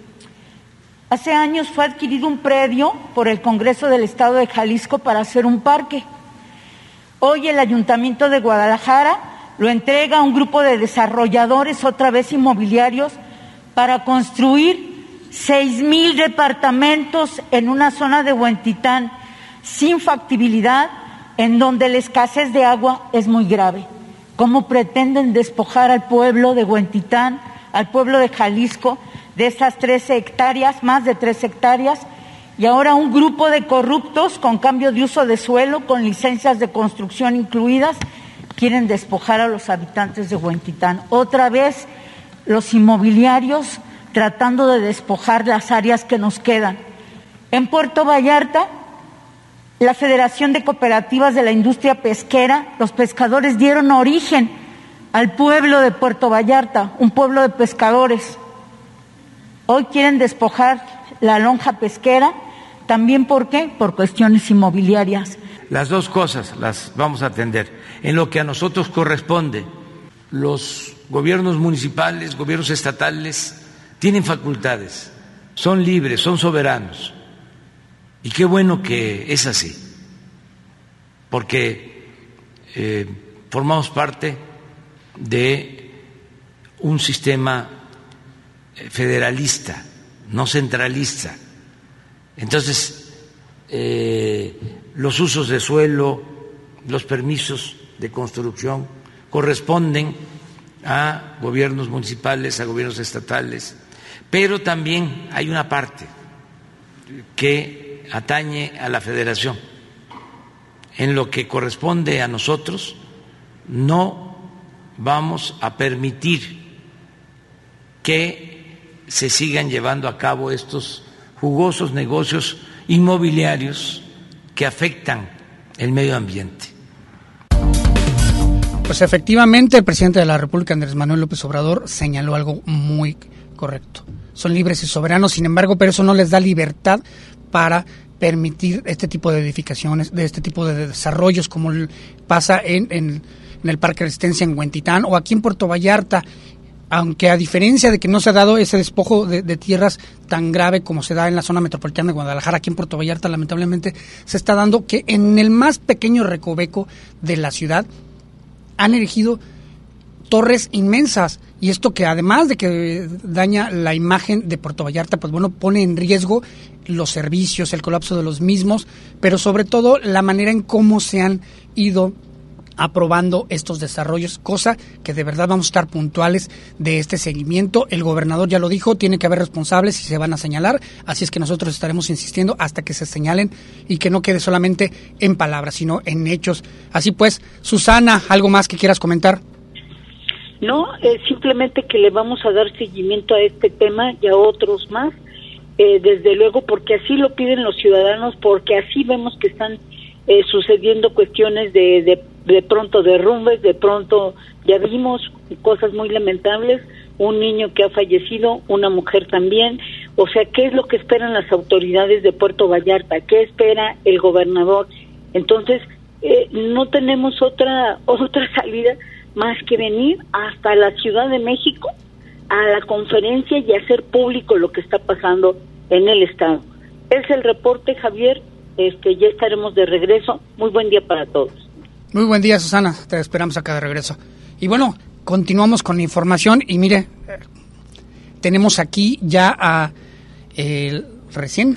hace años fue adquirido un predio por el Congreso del Estado de Jalisco para hacer un parque. Hoy el Ayuntamiento de Guadalajara lo entrega a un grupo de desarrolladores, otra vez inmobiliarios, para construir seis mil departamentos en una zona de Huentitán sin factibilidad, en donde la escasez de agua es muy grave. ¿Cómo pretenden despojar al pueblo de Huentitán, al pueblo de Jalisco, de esas trece hectáreas, más de tres hectáreas? Y ahora un grupo de corruptos con cambio de uso de suelo, con licencias de construcción incluidas, quieren despojar a los habitantes de Huentitán. Otra vez los inmobiliarios tratando de despojar las áreas que nos quedan. En Puerto Vallarta, la Federación de Cooperativas de la Industria Pesquera, los pescadores dieron origen al pueblo de Puerto Vallarta, un pueblo de pescadores. Hoy quieren despojar la lonja pesquera, también ¿por qué? Por cuestiones inmobiliarias. Las dos cosas las vamos a atender. En lo que a nosotros corresponde, los gobiernos municipales, gobiernos estatales, tienen facultades, son libres, son soberanos. Y qué bueno que es así, porque eh, formamos parte de un sistema federalista, no centralista. Entonces, eh, los usos de suelo, los permisos de construcción corresponden a gobiernos municipales, a gobiernos estatales, pero también hay una parte que atañe a la federación. En lo que corresponde a nosotros, no vamos a permitir que se sigan llevando a cabo estos jugosos negocios inmobiliarios que afectan el medio ambiente. Pues efectivamente el presidente de la República, Andrés Manuel López Obrador, señaló algo muy correcto. Son libres y soberanos, sin embargo, pero eso no les da libertad para permitir este tipo de edificaciones, de este tipo de desarrollos, como pasa en, en, en el Parque Resistencia en Huentitán o aquí en Puerto Vallarta, aunque a diferencia de que no se ha dado ese despojo de, de tierras tan grave como se da en la zona metropolitana de Guadalajara, aquí en Puerto Vallarta lamentablemente se está dando que en el más pequeño recoveco de la ciudad han erigido torres inmensas, y esto que además de que daña la imagen de Puerto Vallarta, pues bueno, pone en riesgo los servicios, el colapso de los mismos, pero sobre todo la manera en cómo se han ido aprobando estos desarrollos, cosa que de verdad vamos a estar puntuales de este seguimiento. El gobernador ya lo dijo, tiene que haber responsables y se van a señalar, así es que nosotros estaremos insistiendo hasta que se señalen y que no quede solamente en palabras, sino en hechos. Así pues, Susana, ¿algo más que quieras comentar? No, eh, simplemente que le vamos a dar seguimiento a este tema y a otros más, eh, desde luego, porque así lo piden los ciudadanos, porque así vemos que están eh, sucediendo cuestiones de, de, de pronto derrumbes, de pronto ya vimos cosas muy lamentables, un niño que ha fallecido, una mujer también. O sea, ¿qué es lo que esperan las autoridades de Puerto Vallarta? ¿Qué espera el gobernador? Entonces, eh, no tenemos otra otra salida más que venir hasta la Ciudad de México a la conferencia y hacer público lo que está pasando en el estado. Es el reporte, Javier. Este, ya estaremos de regreso. Muy buen día para todos. Muy buen día, Susana. Te esperamos acá de regreso. Y bueno, continuamos con la información y mire, eh, tenemos aquí ya a el recién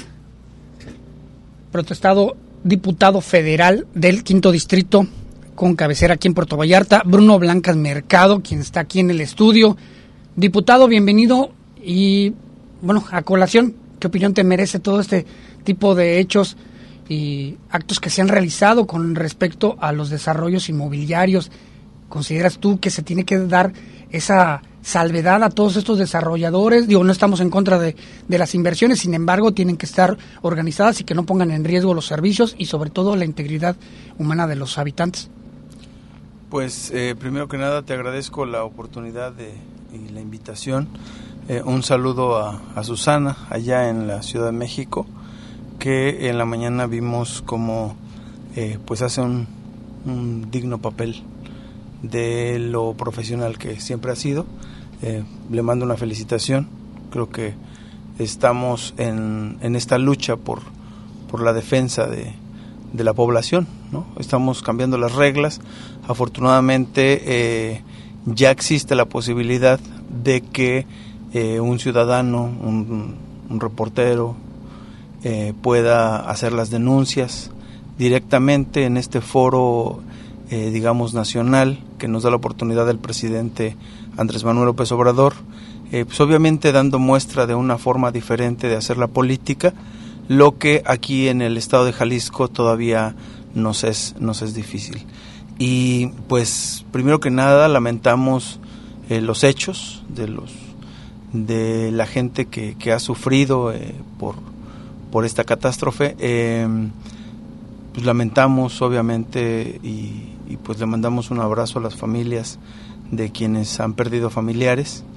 protestado diputado federal del quinto distrito con cabecera aquí en Puerto Vallarta, Bruno Blancas Mercado, quien está aquí en el estudio. Diputado, bienvenido y bueno, a colación, ¿qué opinión te merece todo este tipo de hechos y actos que se han realizado con respecto a los desarrollos inmobiliarios? ¿Consideras tú que se tiene que dar esa salvedad a todos estos desarrolladores? Digo, no estamos en contra de, de las inversiones, sin embargo, tienen que estar organizadas y que no pongan en riesgo los servicios y sobre todo la integridad humana de los habitantes. Pues eh, primero que nada te agradezco la oportunidad de, y la invitación. Eh, un saludo a, a Susana allá en la Ciudad de México, que en la mañana vimos como eh, pues hace un, un digno papel de lo profesional que siempre ha sido. Eh, le mando una felicitación. Creo que estamos en, en esta lucha por, por la defensa de, de la población, ¿no? Estamos cambiando las reglas. Afortunadamente eh, ya existe la posibilidad de que eh, un ciudadano, un, un reportero eh, pueda hacer las denuncias directamente en este foro eh, digamos nacional que nos da la oportunidad del presidente Andrés Manuel López Obrador, eh, pues obviamente dando muestra de una forma diferente de hacer la política, lo que aquí en el estado de Jalisco todavía nos es, nos es difícil. Y pues primero que nada lamentamos eh, los hechos de los de la gente que, que ha sufrido eh, por, por esta catástrofe. Eh, pues lamentamos obviamente y, y pues le mandamos un abrazo a las familias de quienes han perdido familiares.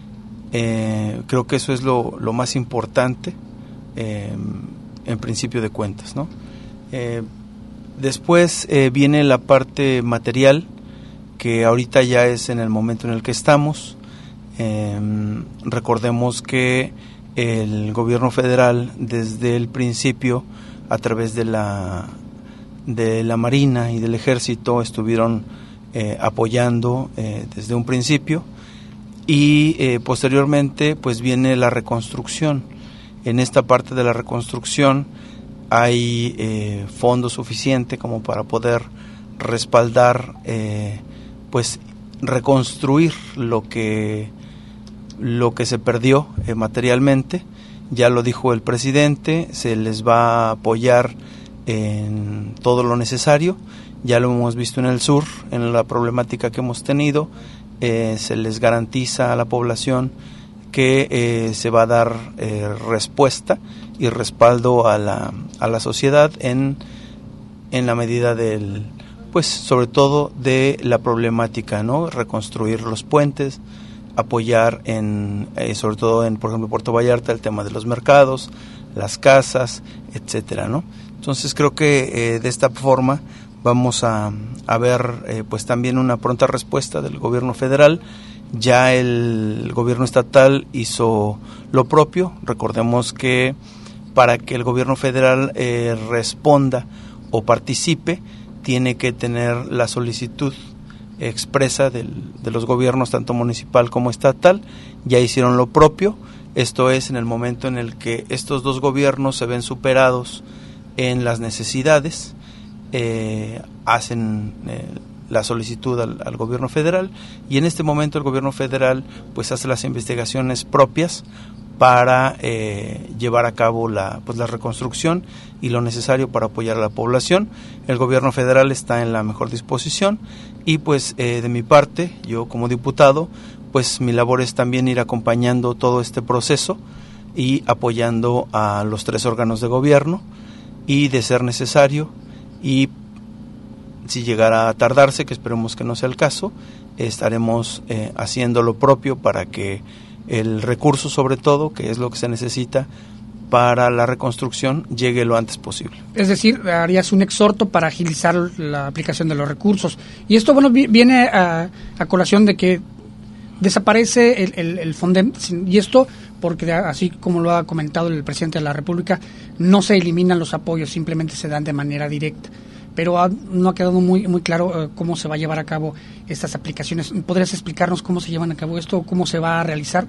Eh, creo que eso es lo, lo más importante eh, en principio de cuentas, ¿no? Eh, Después eh, viene la parte material, que ahorita ya es en el momento en el que estamos. Eh, recordemos que el gobierno federal, desde el principio, a través de la, de la Marina y del Ejército, estuvieron eh, apoyando eh, desde un principio. Y eh, posteriormente, pues viene la reconstrucción. En esta parte de la reconstrucción, hay eh, fondo suficiente como para poder respaldar, eh, pues reconstruir lo que lo que se perdió eh, materialmente. Ya lo dijo el presidente, se les va a apoyar en todo lo necesario. Ya lo hemos visto en el sur, en la problemática que hemos tenido. Eh, se les garantiza a la población que eh, se va a dar eh, respuesta y respaldo a la, a la sociedad en, en la medida del, pues sobre todo de la problemática, ¿no? Reconstruir los puentes, apoyar en, eh, sobre todo en, por ejemplo, Puerto Vallarta, el tema de los mercados, las casas, etcétera, ¿no? Entonces creo que eh, de esta forma vamos a, a ver eh, pues también una pronta respuesta del gobierno federal. Ya el gobierno estatal hizo lo propio. Recordemos que para que el gobierno federal eh, responda o participe, tiene que tener la solicitud expresa del, de los gobiernos tanto municipal como estatal. Ya hicieron lo propio. Esto es en el momento en el que estos dos gobiernos se ven superados en las necesidades, eh, hacen eh, la solicitud al, al gobierno federal, y en este momento el gobierno federal pues hace las investigaciones propias para eh, llevar a cabo la, pues, la reconstrucción y lo necesario para apoyar a la población. El gobierno federal está en la mejor disposición y pues eh, de mi parte, yo como diputado, pues mi labor es también ir acompañando todo este proceso y apoyando a los tres órganos de gobierno, y de ser necesario, y si llegara a tardarse, que esperemos que no sea el caso, estaremos eh, haciendo lo propio para que el recurso, sobre todo, que es lo que se necesita para la reconstrucción, llegue lo antes posible. Es decir, harías un exhorto para agilizar la aplicación de los recursos. Y esto, bueno, viene a, a colación de que desaparece el, el, el Fondem, y esto porque, así como lo ha comentado el presidente de la República, no se eliminan los apoyos, simplemente se dan de manera directa. Pero ha, no ha quedado muy muy claro uh, cómo se va a llevar a cabo estas aplicaciones. ¿Podrías explicarnos cómo se llevan a cabo esto, cómo se va a realizar?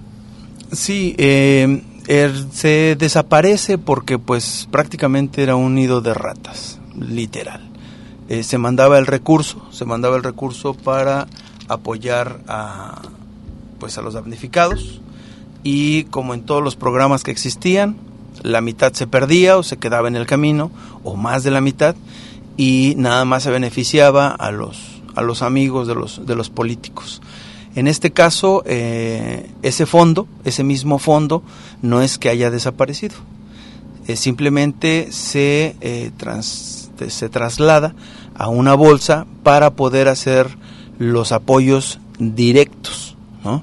Sí, eh, er, se desaparece porque pues prácticamente era un nido de ratas, literal. Eh, se mandaba el recurso, se mandaba el recurso para apoyar a pues a los damnificados, y como en todos los programas que existían, la mitad se perdía o se quedaba en el camino, o más de la mitad, y nada más se beneficiaba a los a los amigos de los de los políticos. En este caso, eh, ese fondo, ese mismo fondo, no es que haya desaparecido, eh, simplemente se eh, trans, se traslada a una bolsa para poder hacer los apoyos directos, ¿no?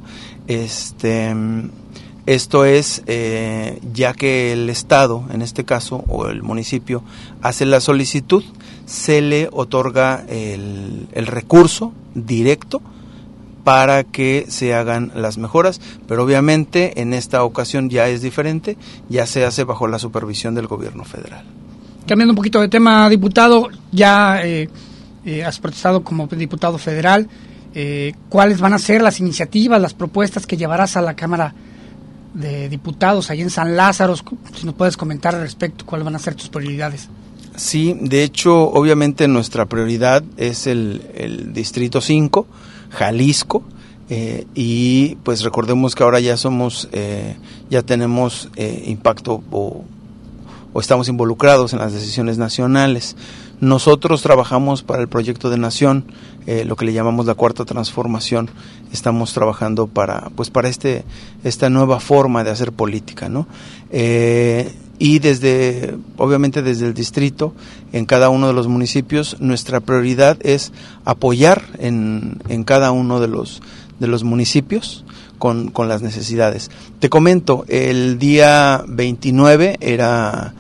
Este, esto es, eh, ya que el Estado, en este caso, o el municipio, hace la solicitud, se le otorga el, el recurso directo para que se hagan las mejoras, pero obviamente en esta ocasión ya es diferente, ya se hace bajo la supervisión del gobierno federal. Cambiando un poquito de tema, diputado, ya eh, eh, has protestado como diputado federal. Eh, ¿Cuáles van a ser las iniciativas, las propuestas que llevarás a la Cámara de Diputados allí en San Lázaro? Si nos puedes comentar al respecto, ¿cuáles van a ser tus prioridades? Sí, de hecho, obviamente nuestra prioridad es el, el Distrito cinco, Jalisco, eh, y pues recordemos que ahora ya somos, eh, ya tenemos eh, impacto o, o estamos involucrados en las decisiones nacionales. Nosotros trabajamos para el proyecto de nación, eh, lo que le llamamos la cuarta transformación. Estamos trabajando para, pues, para este, esta nueva forma de hacer política, ¿no? Eh, y desde, obviamente desde el distrito, en cada uno de los municipios, nuestra prioridad es apoyar en, en cada uno de los, de los municipios con, con las necesidades. Te comento, el día veintinueve era...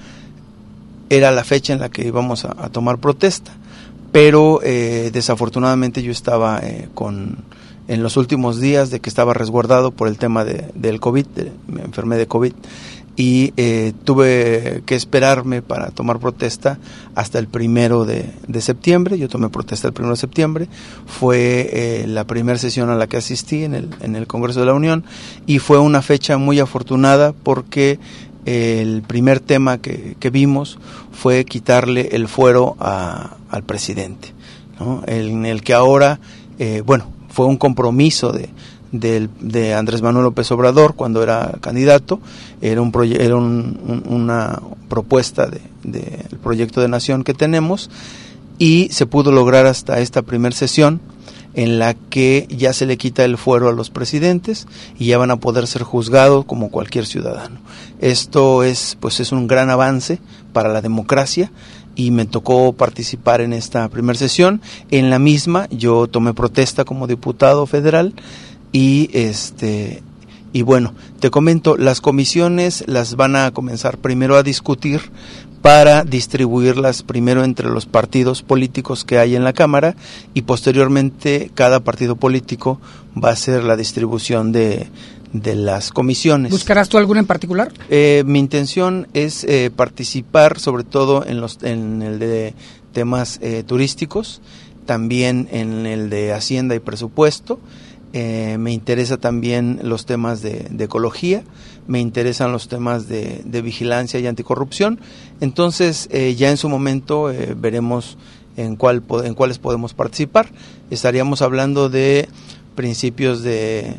era la fecha en la que íbamos a, a tomar protesta, pero eh, desafortunadamente yo estaba eh, con en los últimos días de que estaba resguardado por el tema de, del COVID, de, me enfermé de COVID, y eh, tuve que esperarme para tomar protesta hasta el primero de, de septiembre. Yo tomé protesta el primero de septiembre, fue eh, la primera sesión a la que asistí en el, en el Congreso de la Unión, y fue una fecha muy afortunada porque el primer tema que, que vimos fue quitarle el fuero a, al presidente, ¿no? En el que ahora, eh, bueno, fue un compromiso de, de, de Andrés Manuel López Obrador cuando era candidato, era, un proye- era un, un, una propuesta del de, de proyecto de nación que tenemos, y se pudo lograr hasta esta primera sesión en la que ya se le quita el fuero a los presidentes y ya van a poder ser juzgados como cualquier ciudadano. Esto es, pues, es un gran avance para la democracia y me tocó participar en esta primera sesión. En la misma yo tomé protesta como diputado federal y este y bueno, te comento, las comisiones las van a comenzar primero a discutir para distribuirlas primero entre los partidos políticos que hay en la Cámara y posteriormente cada partido político va a hacer la distribución de, de las comisiones. ¿Buscarás tú alguna en particular? Eh, mi intención es eh, participar sobre todo en, los, en el de temas eh, turísticos, también en el de Hacienda y Presupuesto. Eh, me interesa también los temas de, de ecología, me interesan los temas de, de vigilancia y anticorrupción. Entonces eh, ya en su momento eh, veremos en cuál en cuáles podemos participar. Estaríamos hablando de principios de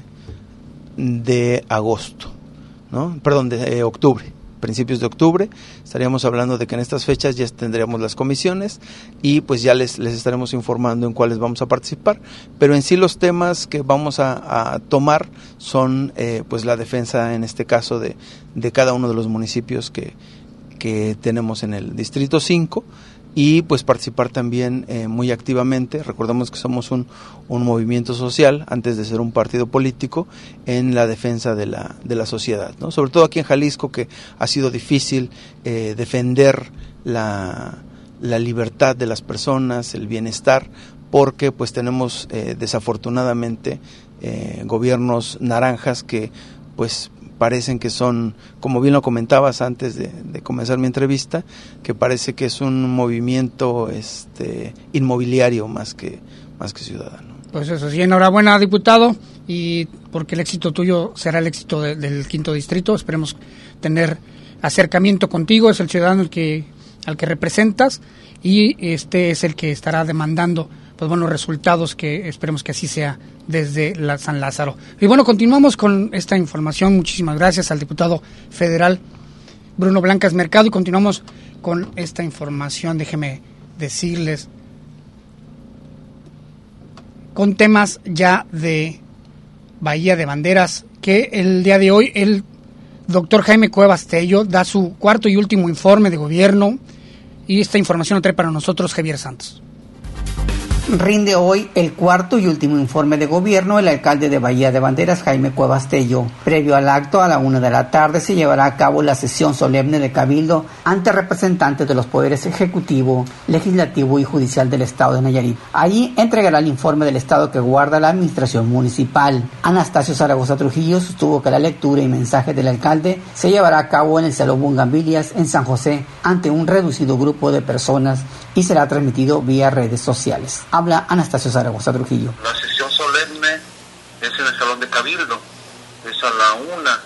de agosto, ¿no? Perdón, de eh, octubre. Principios de octubre, estaríamos hablando de que en estas fechas ya tendríamos las comisiones y pues ya les, les estaremos informando en cuáles vamos a participar, pero en sí los temas que vamos a, a tomar son eh, pues la defensa en este caso de, de cada uno de los municipios que, que tenemos en el Distrito cinco y pues participar también eh, muy activamente. Recordemos que somos un, un movimiento social antes de ser un partido político en la defensa de la, de la sociedad, ¿no? Sobre todo aquí en Jalisco, que ha sido difícil eh, defender la, la libertad de las personas, el bienestar, porque pues tenemos eh, desafortunadamente eh, gobiernos naranjas que pues parecen que son, como bien lo comentabas antes de, de comenzar mi entrevista, que parece que es un movimiento este inmobiliario más que más que ciudadano. Pues eso sí, enhorabuena, diputado, y porque el éxito tuyo será el éxito de, del quinto distrito. Esperemos tener acercamiento contigo, es el ciudadano el que al que representas y este es el que estará demandando pues buenos resultados, que esperemos que así sea desde la San Lázaro. Y bueno, continuamos con esta información. Muchísimas gracias al diputado federal Bruno Blancas Mercado y continuamos con esta información. Déjeme decirles con temas ya de Bahía de Banderas, que el día de hoy el doctor Jaime Cuevas Tello da su cuarto y último informe de gobierno y esta información lo trae para nosotros Javier Santos. Rinde hoy el cuarto y último informe de gobierno el alcalde de Bahía de Banderas, Jaime Cuevas Tello. Previo al acto, a la una de la tarde, se llevará a cabo la sesión solemne de cabildo ante representantes de los poderes ejecutivo, legislativo y judicial del estado de Nayarit. Allí entregará el informe del estado que guarda la administración municipal. Anastasio Zaragoza Trujillo sostuvo que la lectura y mensaje del alcalde se llevará a cabo en el Salón Bugambilias en San José ante un reducido grupo de personas y será transmitido vía redes sociales. Habla Anastasio Zaragoza Trujillo. La sesión solemne es en el Salón de Cabildo, es a la una,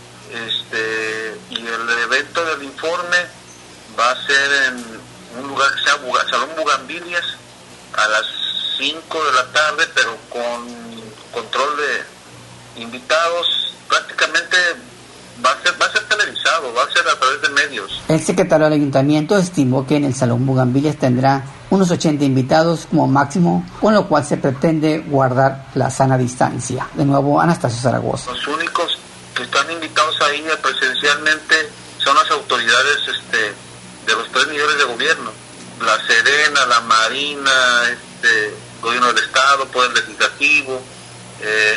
este, y el evento del informe va a ser en un lugar que se llama Salón Bugambilias a las cinco de la tarde, pero con control de invitados. Prácticamente va a ser, va a ser televisado, va a ser a través de medios. El secretario del ayuntamiento estimó que en el Salón Bugambilias tendrá unos ochenta invitados como máximo, con lo cual se pretende guardar la sana distancia. De nuevo, Anastasio Zaragoza. Los únicos que están invitados ahí presencialmente son las autoridades este, de los tres niveles de gobierno: la Serena, la Marina, este, gobierno del estado, poder legislativo, eh,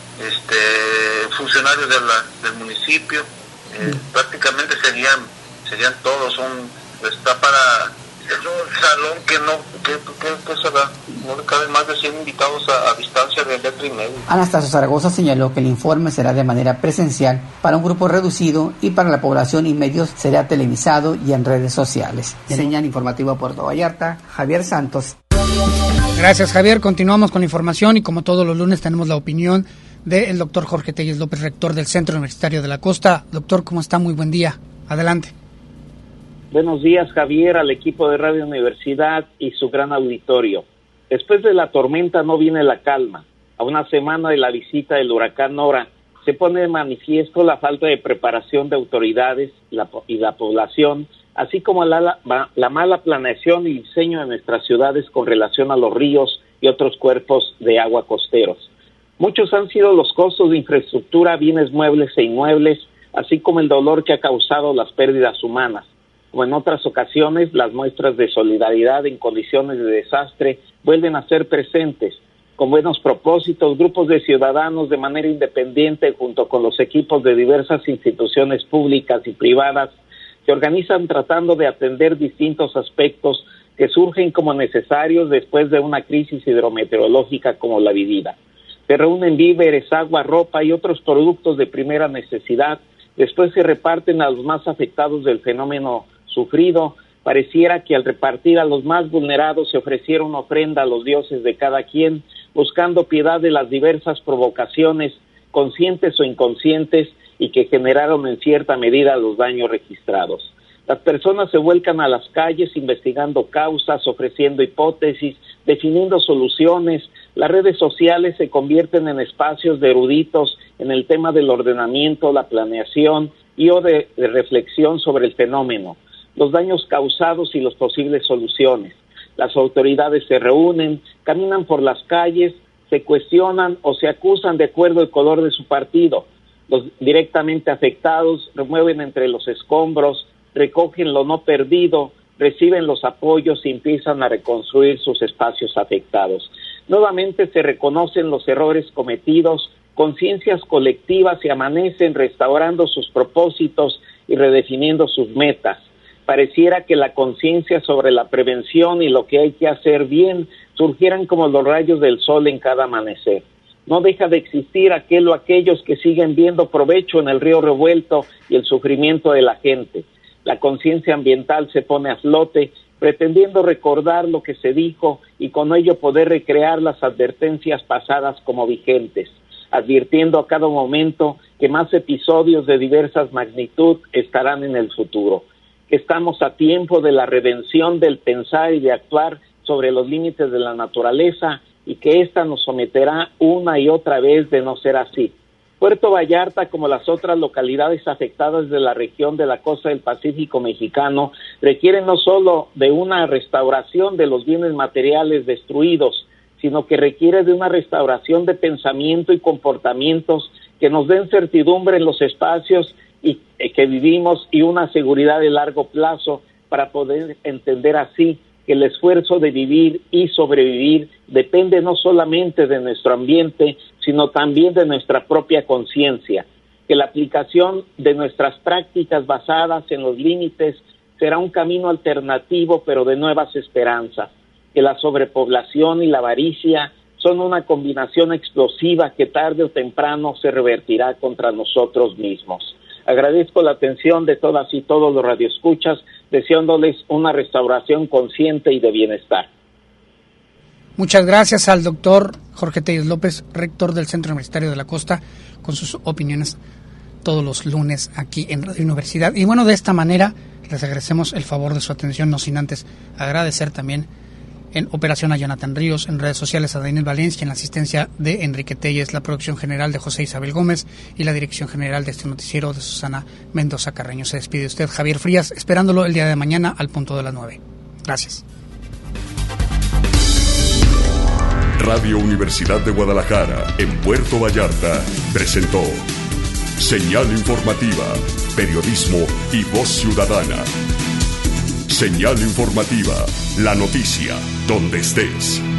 este, funcionarios de la, del municipio. Eh, mm. Prácticamente serían serían todos. Un, está para es un salón que no que, que, que se da, no le caben más de cien invitados a, a distancia de metro y medio. Anastasio Zaragoza señaló que el informe será de manera presencial para un grupo reducido y para la población y medios será televisado y en redes sociales. Señal informativa Puerto Vallarta, Javier Santos. Gracias, Javier. Continuamos con la información y como todos los lunes tenemos la opinión del doctor Jorge Telles López, rector del Centro Universitario de la Costa. Doctor, ¿cómo está? Muy buen día. Adelante. Buenos días, Javier, al equipo de Radio Universidad y su gran auditorio. Después de la tormenta no viene la calma. A una semana de la visita del huracán Nora, se pone de manifiesto la falta de preparación de autoridades la, y la población, así como la, la, la mala planeación y diseño de nuestras ciudades con relación a los ríos y otros cuerpos de agua costeros. Muchos han sido los costos de infraestructura, bienes muebles e inmuebles, así como el dolor que ha causado las pérdidas humanas. Como en otras ocasiones, las muestras de solidaridad en condiciones de desastre vuelven a ser presentes. Con buenos propósitos, grupos de ciudadanos de manera independiente, junto con los equipos de diversas instituciones públicas y privadas, se organizan tratando de atender distintos aspectos que surgen como necesarios después de una crisis hidrometeorológica como la vivida. Se reúnen víveres, agua, ropa y otros productos de primera necesidad. Después se reparten a los más afectados del fenómeno sufrido. Pareciera que al repartir a los más vulnerados se ofreciera una ofrenda a los dioses de cada quien, buscando piedad de las diversas provocaciones, conscientes o inconscientes, y que generaron en cierta medida los daños registrados. Las personas se vuelcan a las calles investigando causas, ofreciendo hipótesis, definiendo soluciones. Las redes sociales se convierten en espacios de eruditos en el tema del ordenamiento, la planeación y o de, de reflexión sobre el fenómeno, los daños causados y las posibles soluciones. Las autoridades se reúnen, caminan por las calles, se cuestionan o se acusan de acuerdo al color de su partido. Los directamente afectados remueven entre los escombros, recogen lo no perdido, reciben los apoyos y empiezan a reconstruir sus espacios afectados. Nuevamente se reconocen los errores cometidos, conciencias colectivas se amanecen restaurando sus propósitos y redefiniendo sus metas. Pareciera que la conciencia sobre la prevención y lo que hay que hacer bien surgieran como los rayos del sol en cada amanecer. No deja de existir aquel o aquellos que siguen viendo provecho en el río revuelto y el sufrimiento de la gente. La conciencia ambiental se pone a flote, pretendiendo recordar lo que se dijo y con ello poder recrear las advertencias pasadas como vigentes, advirtiendo a cada momento que más episodios de diversas magnitud estarán en el futuro. Estamos a tiempo de la redención del pensar y de actuar sobre los límites de la naturaleza y que ésta nos someterá una y otra vez de no ser así. Puerto Vallarta, como las otras localidades afectadas de la región de la costa del Pacífico mexicano, requiere no solo de una restauración de los bienes materiales destruidos, sino que requiere de una restauración de pensamiento y comportamientos que nos den certidumbre en los espacios y eh, que vivimos y una seguridad de largo plazo para poder entender así que el esfuerzo de vivir y sobrevivir depende no solamente de nuestro ambiente, sino también de nuestra propia conciencia, que la aplicación de nuestras prácticas basadas en los límites será un camino alternativo pero de nuevas esperanzas, que la sobrepoblación y la avaricia son una combinación explosiva que tarde o temprano se revertirá contra nosotros mismos. Agradezco la atención de todas y todos los radioescuchas, deseándoles una restauración consciente y de bienestar. Muchas gracias al doctor Jorge Telles López, rector del Centro Universitario de la Costa, con sus opiniones todos los lunes aquí en Radio Universidad. Y bueno, de esta manera les agradecemos el favor de su atención, no sin antes agradecer también en operación a Jonathan Ríos, en redes sociales a Daniel Valencia, en la asistencia de Enrique Telles, la producción general de José Isabel Gómez y la dirección general de este noticiero de Susana Mendoza Carreño. Se despide usted, Javier Frías, esperándolo el día de mañana al punto de las nueve. Gracias. Radio Universidad de Guadalajara, en Puerto Vallarta, presentó Señal Informativa, Periodismo y Voz Ciudadana. Señal Informativa, la noticia, donde estés.